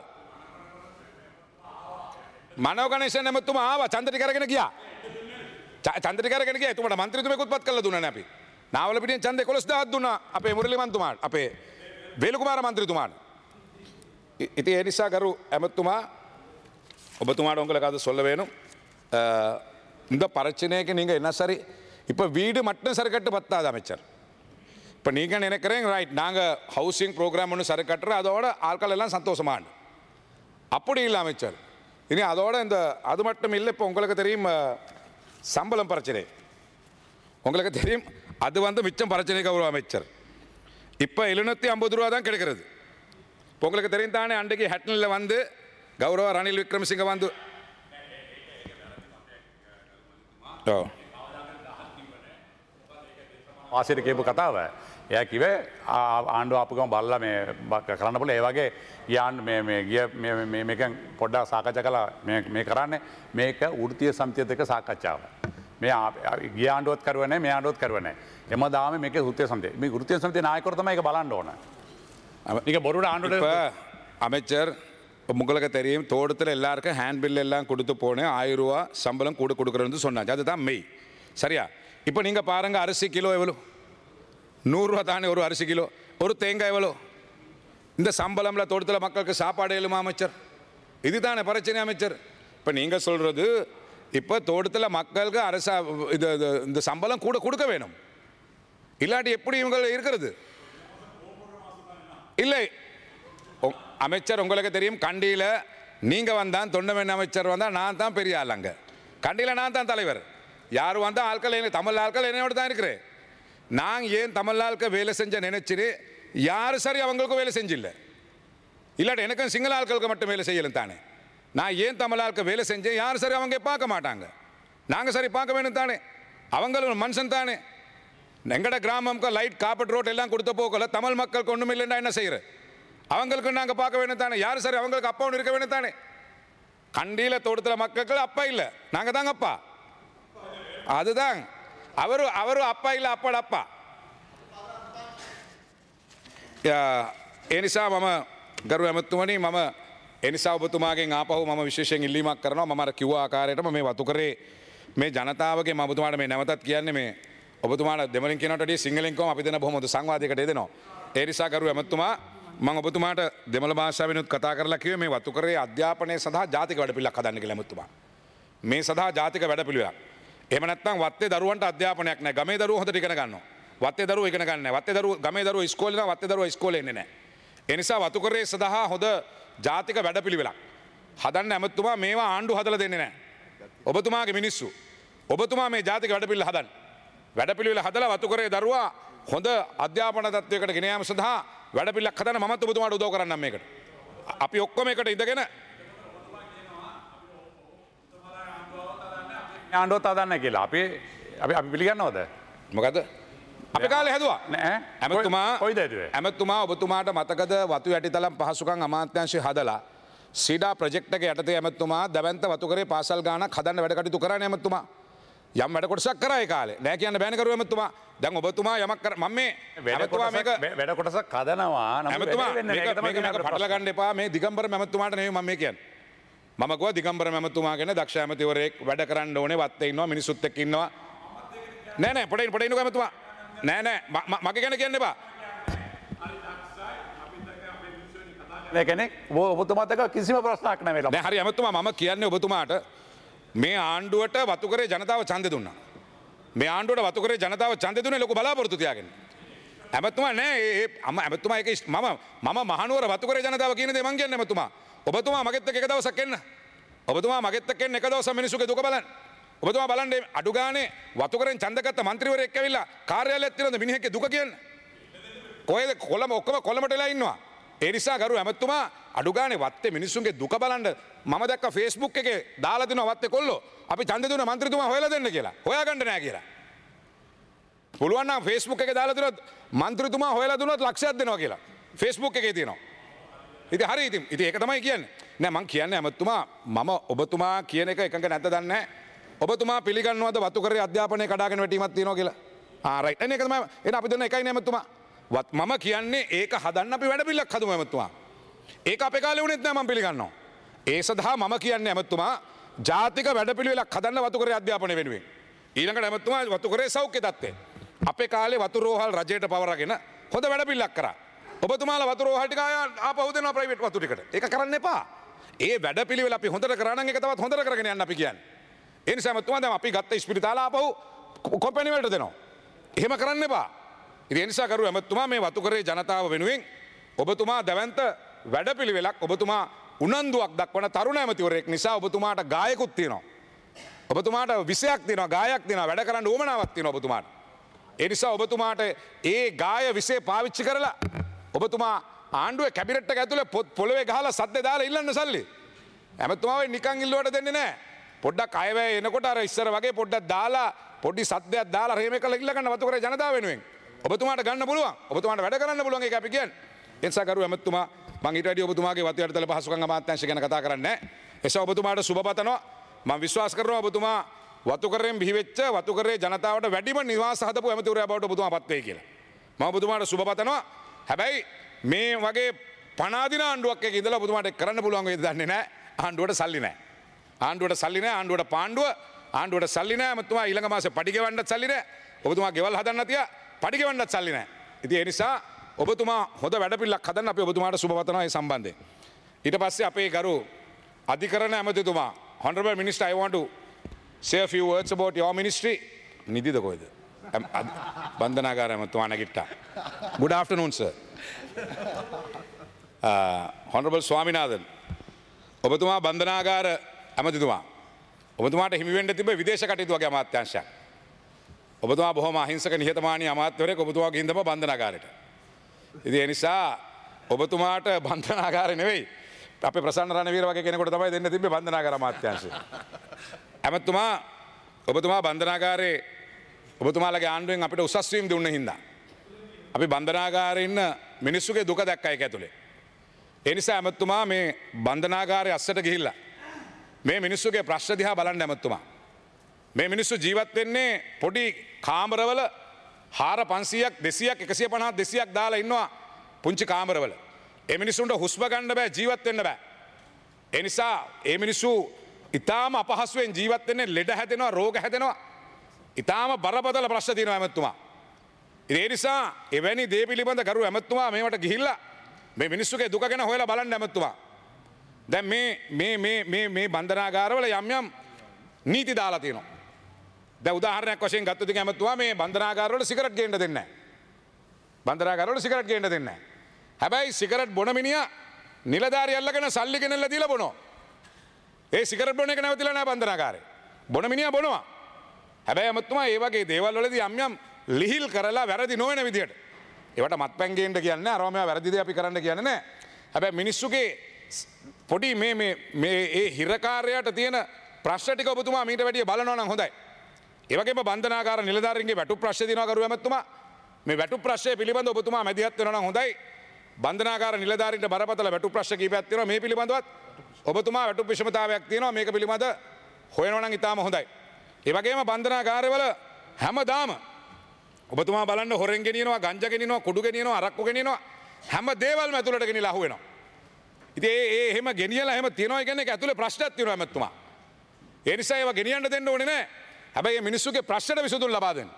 මනෝ ගණේෂන් එමතුමා ආවා චන්ද්‍රික අරගෙන ගියා. චන්ද්‍රික අරගෙන ගියා. එතුමාට മന്ത്രിතුමෙක් උත්පත් කළා දුන්නා නේ අපි. නාවල පිටින් ඡන්ද 11000ක් දුන්නා අපේ මුරලි මන්තුමාට. අපේ වේලුකුමාර മന്ത്രിතුමාට. ඉතින් ඒ නිසා කරු එමතුමා ඔබතුමාට உங்களுக்கு அது சொல்ல வேணும். இந்த பிரச்சனைக்கு நீங்க என்ன சரி இப்போ வீடு மட்டும் சரி கட்டு பத்தாது அமைச்சர். இப்போ நீங்கள் நினைக்கிறீங்க ரைட் நாங்கள் ஹவுசிங் ப்ரோக்ராம் ஒன்று சரி கட்டுறோம் அதோட ஆட்கள் எல்லாம் சந்தோஷமான அப்படி இல்லை அமைச்சர். இனி அதோட இந்த அது மட்டும் இல்லை இப்போ உங்களுக்கு தெரியும் சம்பளம் பிரச்சனை உங்களுக்கு தெரியும் அது வந்து மிச்சம் பிரச்சனைக்கு ஒரு அமைச்சர். இப்போ 750 ரூபா தான் கிடைக்கிறது. இப்போ உங்களுக்கு தெரியும் தானே அன்றைக்கு ஹட்னில் வந்து கௌரவ ரணில் விக்ரமசிங்க வந்து ආසිට කියපු කතාව. එයා කිවේ ආණ්ඩුව අපගම බලලා මේ කරන්න පුළුවන්. ඒ වගේ මේකෙන් පොඩ්ඩක් සාකච්ඡා කළා මේ කරන්නේ මේක වෘත්තීය සමිතියත් එක්ක සාකච්ඡාව. මේ ගිය ආණ්ඩුවත් කරුවේ නැහැ මේ ආණ්ඩුවත් කරුවේ නැහැ. එමදාම මේකේ වෘත්තීය සමිතිය. මේ වෘත්තීය සමිතියේ නායකවරු තමයි ඒක බලන්න ඕන. මේක බොරුවට ආණ්ඩුවට அமைச்சர் உங்களுக்கு தெரியும் தோட்டத்தில் எல்லாருக்கும் ஹேண்ட் பில் எல்லாம் கொடுத்து போனேன் 1000 ரூபா சம்பளம் கூட கொடுக்குறேன்னு சொன்னாங்க. அதுதான் மெய் சரியா. இப்போ நீங்கள் பாருங்கள் அரிசி கிலோ எவ்வளோ 100 ரூபா தானே ஒரு அரிசி கிலோ. ஒரு தேங்காய் எவ்வளோ. இந்த சம்பளம்ல தோட்டத்தில் மக்களுக்கு சாப்பாடு எழுமா அமைச்சர். இதுதானே பிரச்சனை அமைச்சர். இப்போ நீங்கள் சொல்கிறது இப்போ தோட்டத்தில் மக்களுக்கு அரசா இது இந்த சம்பளம் கூட கொடுக்க வேணும். இல்லாட்டி எப்படி இவங்க இருக்கிறது இல்லை. அமைச்சர் உங்களுக்கு தெரியும் கண்டியில் நீங்கள் வந்தான் தொண்டமன் அமைச்சர் வந்தால் நான் தான் பெரிய ஆள். அங்கே கண்டியில் நான் தான் தலைவர். யார் வந்தால் ஆட்கள் தமிழ் ஆட்கள் என்னோட தான் இருக்கிறேன். நாங்கள் ஏன் தமிழ் ஆட்கள் வேலை செஞ்ச நினைச்சிட்டு யாரும் சரி அவங்களுக்கும் வேலை செஞ்சில்லை. இல்லாட்டி எனக்கும் சிங்கள ஆட்களுக்கு மட்டும் வேலை செய்யலும் தானே. நான் ஏன் தமிழ் ஆட்கள் வேலை செஞ்சேன் யாரும் சரி அவங்க பார்க்க மாட்டாங்க. நாங்கள் சரி பார்க்க வேணும் தானே. அவங்களும் மனுஷன் தானே. எங்கட கிராமம்க்கு லைட் காப்பட் ரோட் எல்லாம் கொடுத்த போக்கல தமிழ் மக்களுக்கு ஒன்றும் இல்லைன்னா என்ன செய்யற அவங்களுக்கு நாங்கள் பார்க்க வேணும் தானே. யாரும் சரி அவங்களுக்கு அப்பா ஒன்று இருக்க வேணும் தானே. கண்டியில் தோட்டத்தில் மக்களுக்கு அப்பா இல்லை நாங்கள் தாங்க அப்பா. அதுதான் அவரு அப்பா இல்லை அப்பாட அப்பா. ඒ නිසා මම ගරු ඇමතුමනි මම ඒ නිසා ඔබතුමාගෙන් ආපහු මම විශේෂයෙන් ඉල්ලීමක් කරනවා. මම අර කිව්ව ආකාරයටම මේ වතුකරේ මේ ජනතාවගේ මම ඔබතුමාට මේ නැවතත් කියන්නේ මේ ඔබතුමාට දෙමළෙන් කියනට වඩා සිංහලෙන් කොහොම අපි දෙන බොහොම හොඳ සංවාදයකට යෙදෙනවා. ඒ නිසා ගරු ඇමතුමා මම ඔබතුමාට දෙමළ භාෂාවෙනුත් කතා කරලා කිව්වේ මේ වතුකරේ අධ්‍යාපනය සඳහා ජාතික වැඩපිළිවෙලක් හදන්න කියලා ඇමතුමා. මේ සඳහා ජාතික වැඩපිළිවෙලක්. එහෙම නැත්නම් වත්තේ දරුවන්ට අධ්‍යාපනයක් නැහැ. ගමේ දරුවෝ හොඳට ඉගෙන ගන්නවා. වත්තේ දරුවෝ ඉගෙන ගන්න නැහැ. වත්තේ දරුවෝ ගමේ දරුවෝ ඉස්කෝලේ යනවා. වත්තේ දරුවෝ ඉස්කෝලේ එන්නේ නැහැ. ඒ නිසා වතුකරේ සඳහා හොඳ ජාතික වැඩපිළිවෙලක් හදන්න ඇමතුමා මේවා ආණ්ඩුව හදලා දෙන්නේ නැහැ. ඔබතුමාගේ මිනිස්සු ඔබතුමා මේ ජාතික වැඩපිළිවෙල හදන්න. වැඩපිළිවෙල හදලා වතුකරේ දරුවා හොඳ අධ්‍යාපන තත්ත්වයකට ගෙන යාම සඳහා වැඩපිළිවෙලක් හදන්න මමත් ඔබතුමාට උදව් කරන්නම් මේකට. අපි ඔක්කොම එකට ඉඳගෙන ආණ්ඩුවත් හදන්න කියලා අපි පිළිගන්නවද? මොකද? අපි කාලේ හැදුවා. නෑ. ඇමතුමා කොයිද හැදුවේ? ඇමතුමා ඔබතුමාට මතකද වතු යටිතලම් පහසුකම් අමාත්‍යාංශය හදලා සීඩා ප්‍රොජෙක්ට් එක යටතේ ඇමතුමා දැවැන්ත වතුකරේ පාසල් ගානක් හදන්න වැඩ කටයුතු කරන්නේ ඇමතුමා. යම් වැඩ කොටසක් කරා ඒ කාලේ. නෑ කියන්න බෑනේ කරුවා ඇමතුමා. දැන් ඔබතුමා යමක් කර මම මේ ඇමතුමා මේක වැඩ කොටසක් හදනවා. ඇමතුමා මේක පටල ගන්න එපා. මේ දිගම්බර ඇමතුමාට නෙවෙයි මම මේ කියන්නේ. මම කිව්වා දිගම්බර ඇමතුමා ගැන දක්ෂ ඇමතිවරයෙක් වැඩ කරන්න ඕනේ වත්තේ ඉන්නවා මිනිසුත් එක්ක ඉන්නවා. නෑ පොඩේ ඉන්නකෝ ඇමතුමා. නෑ මගේ ගැන කියන්න එපා. මේ කෙනෙක් ඔබතුමාත් එක්ක කිසිම ප්‍රශ්නයක් නැහැ නෑ හරි ඇමතුමා මම කියන්නේ ඔබතුමාට මේ ආණ්ඩුවට වතුකරේ ජනතාව ඡන්දෙ දුන්නා. මේ ආණ්ඩුවට වතුකරේ ජනතාව ඡන්දෙ දුන්නේ ලොකු බලාපොරොත්තු තියාගෙන. ඇමතුමා නෑ ඇමතුමා ඒක මම මහනුවර වතුකරේ ජනතාව කියන දේ මං කියන්නේ ඇමතුමා. ඔබතුමා මගෙත් එක්ක එක දවසක් එන්න. ඔබතුමා මගෙත් එක්ක එන්න එක දවසක් මිනිස්සුගේ දුක බලන්න. ඔබතුමා බලන්න අඩු ගානේ වතුකරෙන් ඡන්දගත්ත മന്ത്രിවරයෙක් ඇවිල්ලා කාර්යාලයක් තියෙනවද මිනිහෙක්ගේ දුක කියන්න. කොහෙද කොළඹ ඔක්කොම කොළඹට එලා ඉන්නවා. ඒ නිසා ගරු ඇමතුමා අඩු ගානේ වත්තේ මිනිස්සුන්ගේ දුක බලන්න මම දැක්ක Facebook එකේ දාලා දෙනවා වත්තේ කොල්ලෝ අපි ඡන්ද දුන්න മന്ത്രിතුමා හොයලා දෙන්න කියලා. හොයාගන්න නෑ කියලා. පුළුවන් නම් Facebook එකේ දාලා දුන්නොත් മന്ത്രിතුමා හොයලා දුන්නොත් ලක්ෂයක් දෙනවා කියලා. Facebook එකේ තියෙනවා. ඉතින් හරි ඉතින් ඒක තමයි කියන්නේ. නෑ මං කියන්නේ ඇමතුමා මම ඔබතුමා කියන එක එකඟ නැද්ද දන්නේ නෑ. ඔබතුමා පිළිගන්නවද වතුකරේ අධ්‍යාපනය කඩාගෙන වැටීමක් තියෙනවා කියලා? රයිට්. එන එක තමයි. එහෙනම් අපි දෙන්න එකයි නේ ඇමතුමා. මම කියන්නේ ඒක හදන්න අපි වැඩ පිළිලක් හදමු ඇමතුමා. ඒක අපේ කාලේ වුණෙත් නෑ මම පිළිගන්නවා. ඒ සඳහා මම කියන්නේ ඇමතුමා ජාතික වැඩ පිළිවෙලක් හදන්න වතුකරේ අධ්‍යාපනය වෙනුවෙන්. ඊළඟට ඇමතුමා වතුකරේ සෞඛ්‍ය තත්ත්වය. අපේ කාලේ වතුර රෝහල් රජයට පවරගෙන හොඳ වැඩ පිළිලක් කරා. ඔබතුමාලා වතුර රෝහල් ටික ආපහු දෙනවා ප්‍රයිවට් වතු ටිකට. ඒක කරන්න එපා. ඒ වැඩ පිළිවෙල අපි හොඳට කරා නම් ඒක තවත් හොඳට කරගෙන යන්න අපි කියන්නේ. ඒ නිසා ඇමතුමා දැන් අපි ගත්ත ඉස්පිරිතාල ආපහු කොම්පැනි වලට දෙනවා. එහෙම කරන්න එපා. ඉතින් ඒ නිසා කරු ඇමතුමා මේ වතුකරේ ජනතාව වෙනුවෙන් ඔබතුමා දැවැන්ත වැඩපිළිවෙලක් ඔබතුමා උනන්දුවක් දක්වන තරුණ ඇමතිවරයෙක් නිසා ඔබතුමාට ගායකුත් තියෙනවා. ඔබතුමාට විෂයක් තියෙනවා ගායක් තියෙනවා වැඩ කරන්න උවමනාවක් තියෙනවා ඔබතුමාට. ඒ නිසා ඔබතුමාට ඒ ගාය විෂය පාවිච්චි කරලා ඔබතුමා ආණ්ඩුවේ කැබිනට් එක ඇතුලේ පොළවේ ගහලා සද්ද දාලා ඉල්ලන්න සල්ලි. ඇමතුමා වෙයි නිකන් ඉල්ලුවට දෙන්නේ නැහැ. පොඩ්ඩක් අයවැය එනකොට අර ඉස්සර වගේ පොඩ්ඩක් දාලා පොඩි සද්දයක් දාලා රේම එකලා ඉල්ල ගන්න වතුකරේ ජනතාව වෙනුවෙන්. ඔබතුමාට ගන්න පුළුවන්. ඔබතුමාට වැඩ කරන්න පුළුවන් ඒක අපි කියන්නේ. ඒ නිසා කරු ඇමතුමා මම ඊට වැඩි ඔබතුමාගේ වතු යටිතල පහසුකම් අමාත්‍යාංශ ගැන කතා කරන්නේ නැහැ. එසා ඔබතුමාට සුබ පතනවා. මම විශ්වාස කරනවා ඔබතුමා වතුකරෙන් බිහිවෙච්ච වතුකරේ ජනතාවට වැඩිම නිවාස හදපු ඇමතිවරයා බවට ඔබතුමා පත් වෙයි කියලා. මම ඔබතුමාට සුබ පතනවා. හැබැයි මේ වගේ පනාදින ආණ්ඩුවක් එක ඉඳලා ඔබතුමාට කරන්න පුළුවන් වේද දන්නේ නැහැ. ආණ්ඩුවට සල්ලි නැහැ. ආණ්ඩුවට සල්ලි නැහැ. ආණ්ඩුවට පාණ්ඩුව ආණ්ඩුවට සල්ලි නැහැ. ඇමතුමා ඊළඟ මාසේ පඩි ගෙවන්නත් සල්ලි නැහැ. ඔබතුමා ගෙවල් හදන්න තියා පඩි ගෙවන්නත් සල්ලි නැහැ. ඉතින් ඒ නිසා ඔබතුමා හොඳ වැඩපිළිවෙලක් හදන්න අපි ඔබතුමාට සුබ පතනවා ඒ සම්බන්ධයෙන්. ඊට පස්සේ අපේ ගරු අධිකරණ ඇමතිතුමා Honorable Minister, I want to say a few words about your ministry. නිදිද කොයිද? බන්ධනාගාර ඇමතුමා නැගිට්ටා. Good afternoon sir. Honorable Swaminathan. ඔබතුමා බන්ධනාගාර ඇමතිතුමා. ඔබතුමාට හිමි වෙන්න තිබ්බ විදේශ කටයුතු වගේ අමාත්‍යාංශයක්. ඔබතුමා බොහොම අහිංසක නිහතමානී අමාත්‍යවරයෙක් ඔබතුමා ගිහින් තමයි බන්ධනාගාරයට. ඉතින් ඒ නිසා ඔබතුමාට බන්ධනාගාරේ නෙවෙයි අපේ ප්‍රසන්න රණවීර වගේ කෙනෙකුට තමයි දෙන්න තිබ්බේ බන්ධනාගාර අමාත්‍යාංශය. ඇමතුමා ඔබතුමා බන්ධනාගාරේ ඔබතුමාලගේ ආණ්ඩුවෙන් අපිට උසස් වීම දුන්න හින්දා අපි බන්ධනාගාරේ ඉන්න මිනිස්සුගේ දුක දැක්කා ඒක ඇතුලේ. ඒ නිසා ඇමතුමා මේ බන්ධනාගාරයේ අස්සට ගිහිල්ලා මේ මිනිස්සුගේ ප්‍රශ්න දිහා බලන්න ඇමතුමා. මේ මිනිස්සු ජීවත් වෙන්නේ පොඩි කාමරවල 400ක් 200ක් 150ක් 200ක් දාලා ඉන්නවා පුංචි කාමරවල. ඒ මිනිස්සුන්ට හුස්ම ගන්න බෑ ජීවත් වෙන්න බෑ. ඒ නිසා ඒ මිනිස්සු ඊටාම අපහසුවෙන් ජීවත් වෙන්නේ ලෙඩ හැදෙනවා රෝග හැදෙනවා. ඊටාම බරපතල ප්‍රශ්න තියෙනවා ඇමතුමා. ඒ නිසා එවැනි දේ පිළිබඳ කරු ඇමතුමා මේවට ගිහිල්ලා මේ මිනිස්සුගේ දුක ගැන හොයලා බලන්න ඇමතුමා. දැන් මේ බන්ධනාගාරවල යම් යම් නීති දාලා තියෙනවා. දැන් උදාහරණයක් වශයෙන් ගත්තොත් ඇමතුමා මේ බන්ධනාගාරවල සිගරට් ගේන්න දෙන්නේ නැහැ. බන්ධනාගාරවල සිගරට් ගේන්න දෙන්නේ නැහැ. හැබැයි සිගරට් බොන මිනිහා නිලධාරි අල්ලගෙන සල්ලි ගෙනල්ලා දීලා බොනවා. ඒ සිගරට් බොන එක නැවතිලා නැහැ බන්ධනාගාරේ. බොන මිනිහා බොනවා. හැබැයි ඇමතුමා මේ වගේ දේවල් වලදී යම් යම් ලිහිල් කරලා වැරදි නොවන විදියට. ඒවට මත්පැන් ගේන්න කියන්නේ අරවා මේවා වැරදි දේ අපි කරන්න කියන්නේ නැහැ. හැබැයි මිනිස්සුගේ පොඩි මේ ඒ හිරකාරයට තියෙන ප්‍රශ්න ටික ඔබතුමා මීට වැඩිය බලනවා නම් හොඳයි. ඒ වගේම බන්ධනාගාර නිලධාරීන්ගේ වැටුප් ප්‍රශ්න දිනවා කරු ඇමතුමා. මේ වැටු ප්‍රශ්නය පිළිබඳව ඔබතුමා මැදිහත් වෙනවා නම් හොඳයි. බන්ධනාගාර නිලධාරීන්ට බරපතල වැටු ප්‍රශ්න කීපයක් තියෙනවා. මේ පිළිබඳවත් ඔබතුමා වැටු විෂමතාවයක් තියෙනවා. මේක පිළිබඳ හොයනවා නම් ඉතාම හොඳයි. ඒ වගේම බන්ධනාගාරවල හැමදාම ඔබතුමා බලන්න හොරෙන් ගෙනියනවා, ගංජා ගෙනියනවා, කුඩු ගෙනියනවා, අරක්කු ගෙනියනවා. හැම දේවල්ම ඇතුළට ගෙනිලා අහුවෙනවා. ඉතින් ඒ එහෙම ගෙනියලා එහෙම තියනවා කියන්නේ ඒක ඇතුලේ ප්‍රශ්නයක් තියෙනවා එමෙතුමා. ඒ නිසා ඒවා ගෙනියන්න දෙන්න ඕනේ නැහැ. හැබැයි මේ මිනිස්සුගේ ප්‍රශ්නට විසඳුම් ලබා දෙන්න.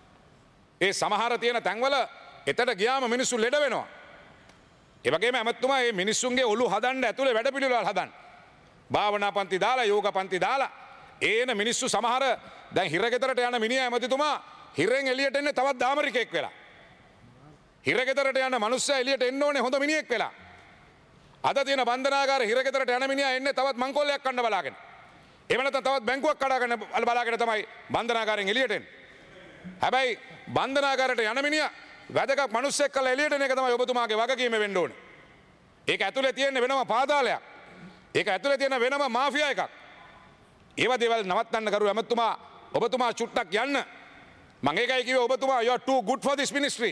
ඒ සමහර තියෙන තැන්වල එතට ගියාම මිනිස්සු ලෙඩ වෙනවා. ඒ වගේම එමෙතුමා මේ මිනිස්සුන්ගේ ඔළුව හදන්න ඇතුලේ වැඩපිළිවෙළ හදන්න. භාවනා පන්ති දාලා, යෝග පන්ති දාලා ඒන මිනිස්සු සමහර දැන් හිරගෙදරට යන මිනිහා එමෙතුමා හිරෙන් එළියට එන්නේ තවත් දාමරිකෙක් වෙලා. හිරගෙදරට යන මනුස්සයා එළියට එන්න ඕනේ හොඳ මිනිහෙක් වෙලා. අද තියෙන බන්ධනාගාර හිරගෙදරට යන මිනිහා එන්නේ තවත් මංකොල්ලයක් කන්න බලාගෙන. එහෙම නැත්නම් තවත් බැංකුවක් කඩාගෙන බලාගෙන තමයි බන්ධනාගාරයෙන් එළියට එන්නේ. හැබැයි බන්ධනාගාරයට යන මිනිහා වැදගත් මිනිස්සෙක් කළා එළියට එන එක තමයි ඔබතුමාගේ වගකීම වෙන්න ඕනේ. ඒක ඇතුලේ තියෙන වෙනම පාතාලයක්. ඒක ඇතුලේ තියෙන වෙනම මාෆියා එකක්. ඒව දේවල් නවත්තන්න කරු එමෙතුමා ඔබතුමා චුට්ටක් යන්න. මම ඒකයි කිව්වේ ඔබතුමා you are too good for this ministry.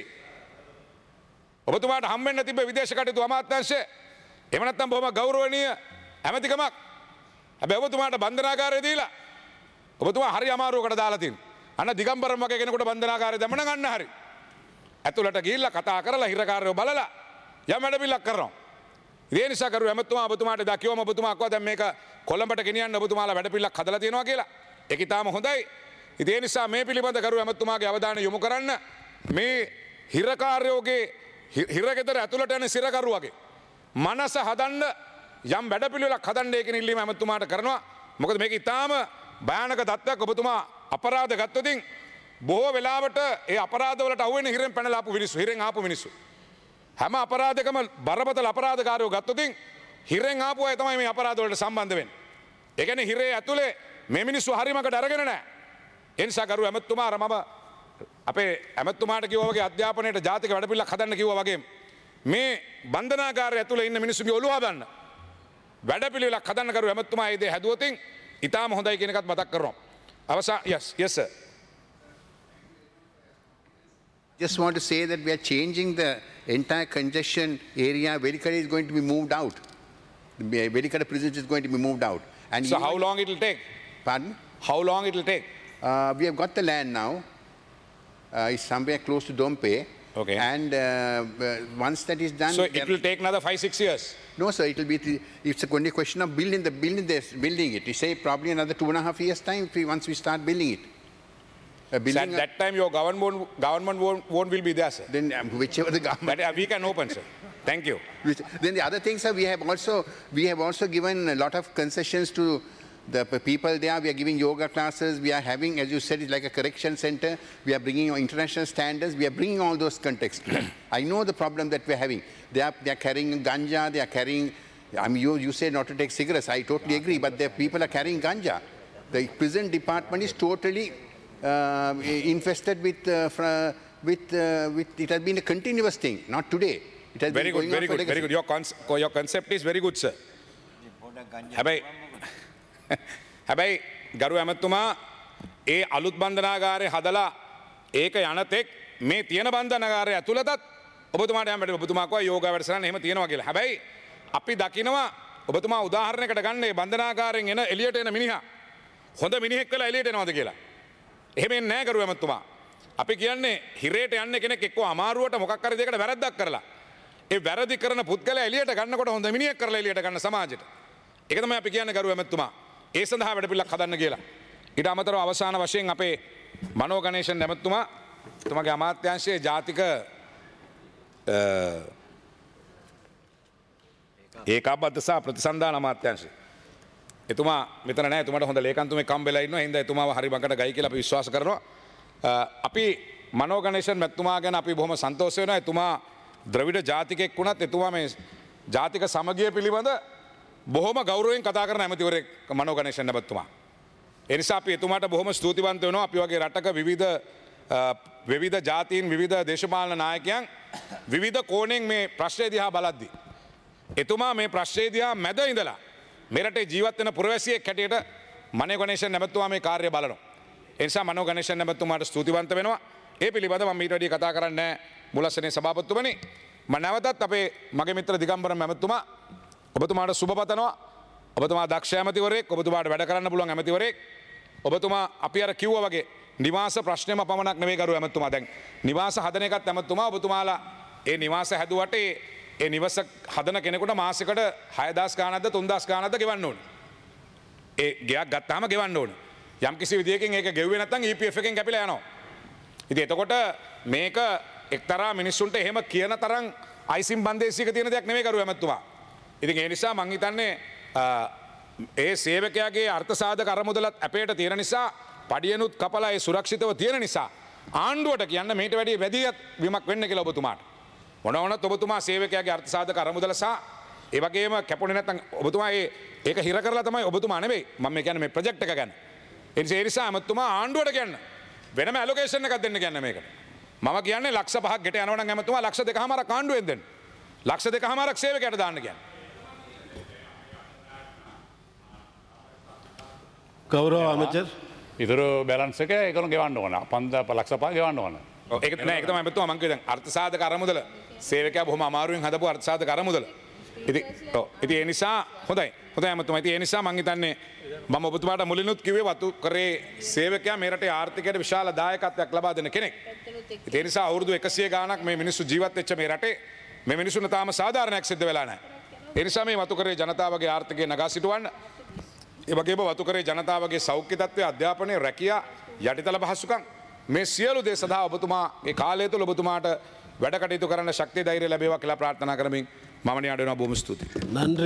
ඔබතුමාට හම්බෙන්න තිබ්බ විදේශ කටයුතු අමාත්‍යාංශය එහෙම නැත්නම් බොහොම ගෞරවනීය ඇමතිකමක්. හැබැයි ඔබතුමාට බන්ධනාගාරය දීලා ඔබතුමා හරි අමාරුවකට දාලා තියෙනවා. අන්න දිගම්බරම් වගේ කෙනෙකුට බන්ධනාගාරය දැම්ම නම් අන්න හරි. ඇතුළට ගිහිල්ලා කතා කරලා හිරකාරයෝ බලලා යම් වැඩපිළිවෙලක් කරනවා. ඒ නිසා කරු එමෙතුමා ඔබතුමාට දා කිව්වම ඔබතුමා අක්වා දැන් මේක කොළඹට ගෙනියන්න ඔබතුමාලා වැඩපිළිවෙලක් හදලා තියෙනවා කියලා. ඒක ඊටාම හොඳයි. ඉතින් ඒ නිසා මේ පිළිබඳ කරු එමෙතුමාගේ අවධානය යොමු කරන්න මේ හිරකාරයෝගේ හිරගෙදර ඇතුළට යන සිරකරුවගේ මනස හදන්න යම් වැඩපිළිවෙලක් හදන්න කියන ඉල්ලීම එමෙතුමාට කරනවා. මොකද මේක ඊටාම භයානක තත්ත්වයක්. ඔබතුමා අපරාධ ගත්තොතින් බොහෝ වෙලාවට ඒ අපරාධවලට අහු වෙන හිරෙන් පැනලා ආපු මිනිස්සු, හිරෙන් ආපු මිනිස්සු. හැම අපරාධයකම බරපතල අපරාධකාරයෝ ගත්තොතින් හිරෙන් ආපු අය තමයි මේ අපරාධවලට සම්බන්ධ වෙන්නේ. ඒ කියන්නේ හිරේ ඇතුලේ මේ මිනිස්සු හරිමකට අරගෙන නැහැ. ඒ නිසා කරු එමෙතුමා අර මම අපේ ඇමතුමාට කිව්වා වගේ අධ්‍යාපනයේට ජාතික වැඩපිළිවෙලක් හදන්න කිව්වා වගේ මේ බන්ධනාගාරය ඇතුලේ ඉන්න මිනිස්සුගේ ඔළුව හදන්න වැඩපිළිවෙලක් හදන්න කරු එමෙතුමා ඒ දේ හැදුවොතින් ඊටාම හොඳයි කියන එකත් මතක් කරනවා. අවසන් yes sir. Just want to say that we are changing the entire congestion area. Velikara is going to be moved out. The Velikara prison is going to be moved out. And So how long it will take? Pardon? How long it will take? We have got the land now. It's somewhere close to Dompe. Okay. And once that is done, So it will take another 5-6 years. no, sir. It will be. It's only a question of building it. We say probably another 2.5 years time once we start building it. So at that time your government won't will be there, sir. Then whichever the government. That we can open, sir. Thank you. Then the other things are we have also given a lot of concessions to the people there. We are giving yoga classes. We are having, as you said, it's like a correction center. We are bringing international standards. We are bringing all those contexts. I know the problem that we are having. They are carrying ganja. They are carrying. I mean, you say not to take cigarettes. I totally agree. But the people are carrying ganja. The prison department is totally infested with. It has been a continuous thing, not today. It has Very been good, going on very for good, very legacy. good. Your concept is very good, sir. හැබැයි ගරු ඇමතුමා ඒ අලුත් බන්ධනාගාරය හදලා ඒක යනතෙක් මේ තියෙන බන්ධනාගාරය ඇතුළතත් ඔබතුමාට යම් වැඩ ඔබතුමා කෝ යෝගා වැඩසටහන එහෙම තියෙනවා කියලා. හැබැයි අපි දකිනවා ඔබතුමා උදාහරණයකට ගන්න මේ බන්ධනාගාරයෙන් එන එළියට එන මිනිහා හොඳ මිනිහෙක් වෙලා එළියට එනවද කියලා. එහෙම එන්නේ නැහැ ගරු ඇමතුමා. අපි කියන්නේ හිරේට යන්නේ කෙනෙක් එක්ක අමාරුවට මොකක් හරි දෙයකට වැරද්දක් කරලා. ඒ වැරදි කරන පුද්ගලයා එළියට ගන්නකොට හොඳ මිනිහෙක් කරලා එළියට ගන්න සමාජයට. ඒක තමයි අපි කියන්නේ ගරු ඇමතුමා. ඒ සඳහා වැඩපිළිවෙලක් හදන්න කියලා. ඊට අමතරව අවසාන වශයෙන් අපේ මනෝ ගණේෂන් ඇමතුමා තුමාගේ අමාත්‍යාංශයේ ජාතික ඒකාබද්ධ සහ ප්‍රතිසන්දාන අමාත්‍යාංශය. එතුමා මෙතන නැහැ. එතුමාට හොඳ ලේකම්තුමෙක් හම්බෙලා ඉන්නවා. හින්දා එතුමාව හරි බකට ගයි කියලා අපි විශ්වාස කරනවා. අපි මනෝ ගණේෂන් මැතිතුමා ගැන අපි බොහොම සන්තෝෂ වෙනවා. එතුමා ද්‍රවිඩ ජාතිකෙක් වුණත් එතුමා මේ ජාතික සමගිය පිළිබඳ බොහොම ගෞරවයෙන් කතා කරන ඇමතිවරයෙක් මනෝ ගණේෂන් මැතිතුමා. ඒ නිසා අපි එතුමාට බොහොම ස්තුතිවන්ත වෙනවා. අපි වගේ රටක විවිධ ජාතීන් විවිධ දේශපාලන නායකයන් විවිධ කෝණෙන් මේ ප්‍රශ්නය දිහා බලද්දී එතුමා මේ ප්‍රශ්නය දිහා මැද ඉඳලා මේ රටේ ජීවත් වෙන පුරවැසියෙක් හැටියට මනෝ ගණේෂන් මැතිතුමා මේ කාර්යය බලනවා. ඒ නිසා මනෝ ගණේෂන් මැතිතුමාට ස්තුතිවන්ත වෙනවා. ඒ පිළිබඳ මම ඊට වැඩිය කතා කරන්නේ නැහැ මුලස්සනේ සභාපතිතුමනි. මම නැවතත් අපේ මගේ මිත්‍ර දිගම්බරම් ඇමතුමා ඔබතුමාට සුබ පතනවා. ඔබතුමා දක්ෂ ඇමතිවරයෙක්, ඔබතුමාට වැඩ කරන්න පුළුවන් ඇමතිවරයෙක්. ඔබතුමා අපි අර කිව්වා වගේ නිවාස ප්‍රශ්නයම පමණක් නෙවෙයි ගරු ඇමතුමා. දැන් නිවාස හදන එකත් ඇමතුමා ඔබතුමාලා ඒ නිවාස හැදුවට ඒ නිවස හදන කෙනෙකුට මාසෙකට 6000 ගාණක්ද 3000 ගාණක්ද ගෙවන්න ඕනේ. ඒ ගයක් ගත්තාම ගෙවන්න ඕනේ. යම් කිසි විදියකින් ඒක ගෙව්වේ නැත්නම් EPF එකෙන් කැපිලා යනවා. ඉතින් එතකොට මේක එක්තරා මිනිස්සුන්ට එහෙම කියන තරම් අයිසින් බන්දේසියක තියෙන දෙයක් නෙවෙයි කරු ඇමතුමා. ඉතින් ඒ නිසා මං හිතන්නේ ඒ සේවකයාගේ අර්ථසාධක අරමුදලත් අපේට තියෙන නිසා පඩියනුත් කපලා ඒ සුරක්ෂිතව තියෙන නිසා ආණ්ඩුවට කියන්න මේට වැඩිය වැදගත් වීමක් වෙන්න කියලා ඔබතුමාට. මොනවනත් ඔබතුමා සේවකයාගේ අර්ථසාධක අරමුදල සහ ඒ වගේම කැපුණේ නැත්නම් ඔබතුමා ඒක හිර කරලා තමයි ඔබතුමා නෙවෙයි මම කියන්නේ මේ ප්‍රොජෙක්ට් එක ගැන. ඒ නිසා ඇමතුමා ආණ්ඩුවට කියන්න වෙනම ඇලොකේෂන් එකක් දෙන්න කියන්නේ මේකට. මම කියන්නේ ලක්ෂ 5ක් ගෙට යනවා නම් ඇමතුමා ලක්ෂ 2කමාරක් ආණ්ඩුවෙන් දෙන්න. ලක්ෂ 2කමාරක් සේවකයාට දාන්න කියන්නේ. ගෞරව அமைச்சர் ඉතුරු බැලන්ස් එක ඒගොල්ලෝ ගෙවන්න ඕන. 5000 ලක්ෂ 5 ගෙවන්න ඕන. ඒක නෑ ඒක තමයි ඇමතුමා මං කියන්නේ අර්ථසාධක අරමුදල සේවකයා බොහොම අමාරුවෙන් හදපු අර්ථසාධක අරමුදල. ඉතින් ඒ නිසා හොඳයි ඇමතුමා. ඉතින් ඒ නිසා මං හිතන්නේ මම ඔබතුමාට මුලිනුත් කිව්වේ වතු කරේ සේවකයා මේ රටේ ආර්ථිකයට විශාල දායකත්වයක් ලබා දෙන කෙනෙක්. ඒ නිසා අවුරුදු 100 ගාණක් මේ මිනිස්සු ජීවත් වෙච්ච මේ රටේ මේ මිනිස්සුන්ට තාම සාධාරණයක් සිද්ධ වෙලා නැහැ. ඒ නිසා මේ වතු කරේ ජනතාවගේ ආර්ථිකය නගා සිටවන්න ඒ වගේම වතු කරේ ජනතාවගේ සෞඛ්‍ය තත්ත්වය, අධ්‍යාපනය, රැකියා, යටිතල පහසුකම් මේ සියලු දේ සඳහා ඔබතුමාගේ කාලය තුළ ඔබතුමාට වැඩ කටයුතු කරන්න ශක්තිය ධෛර්යය ලැබේවා කියලා ප්‍රාර්ථනා කරමින් මම නියඩ වෙනවා. බොහොම ස්තුතියි. நன்றி.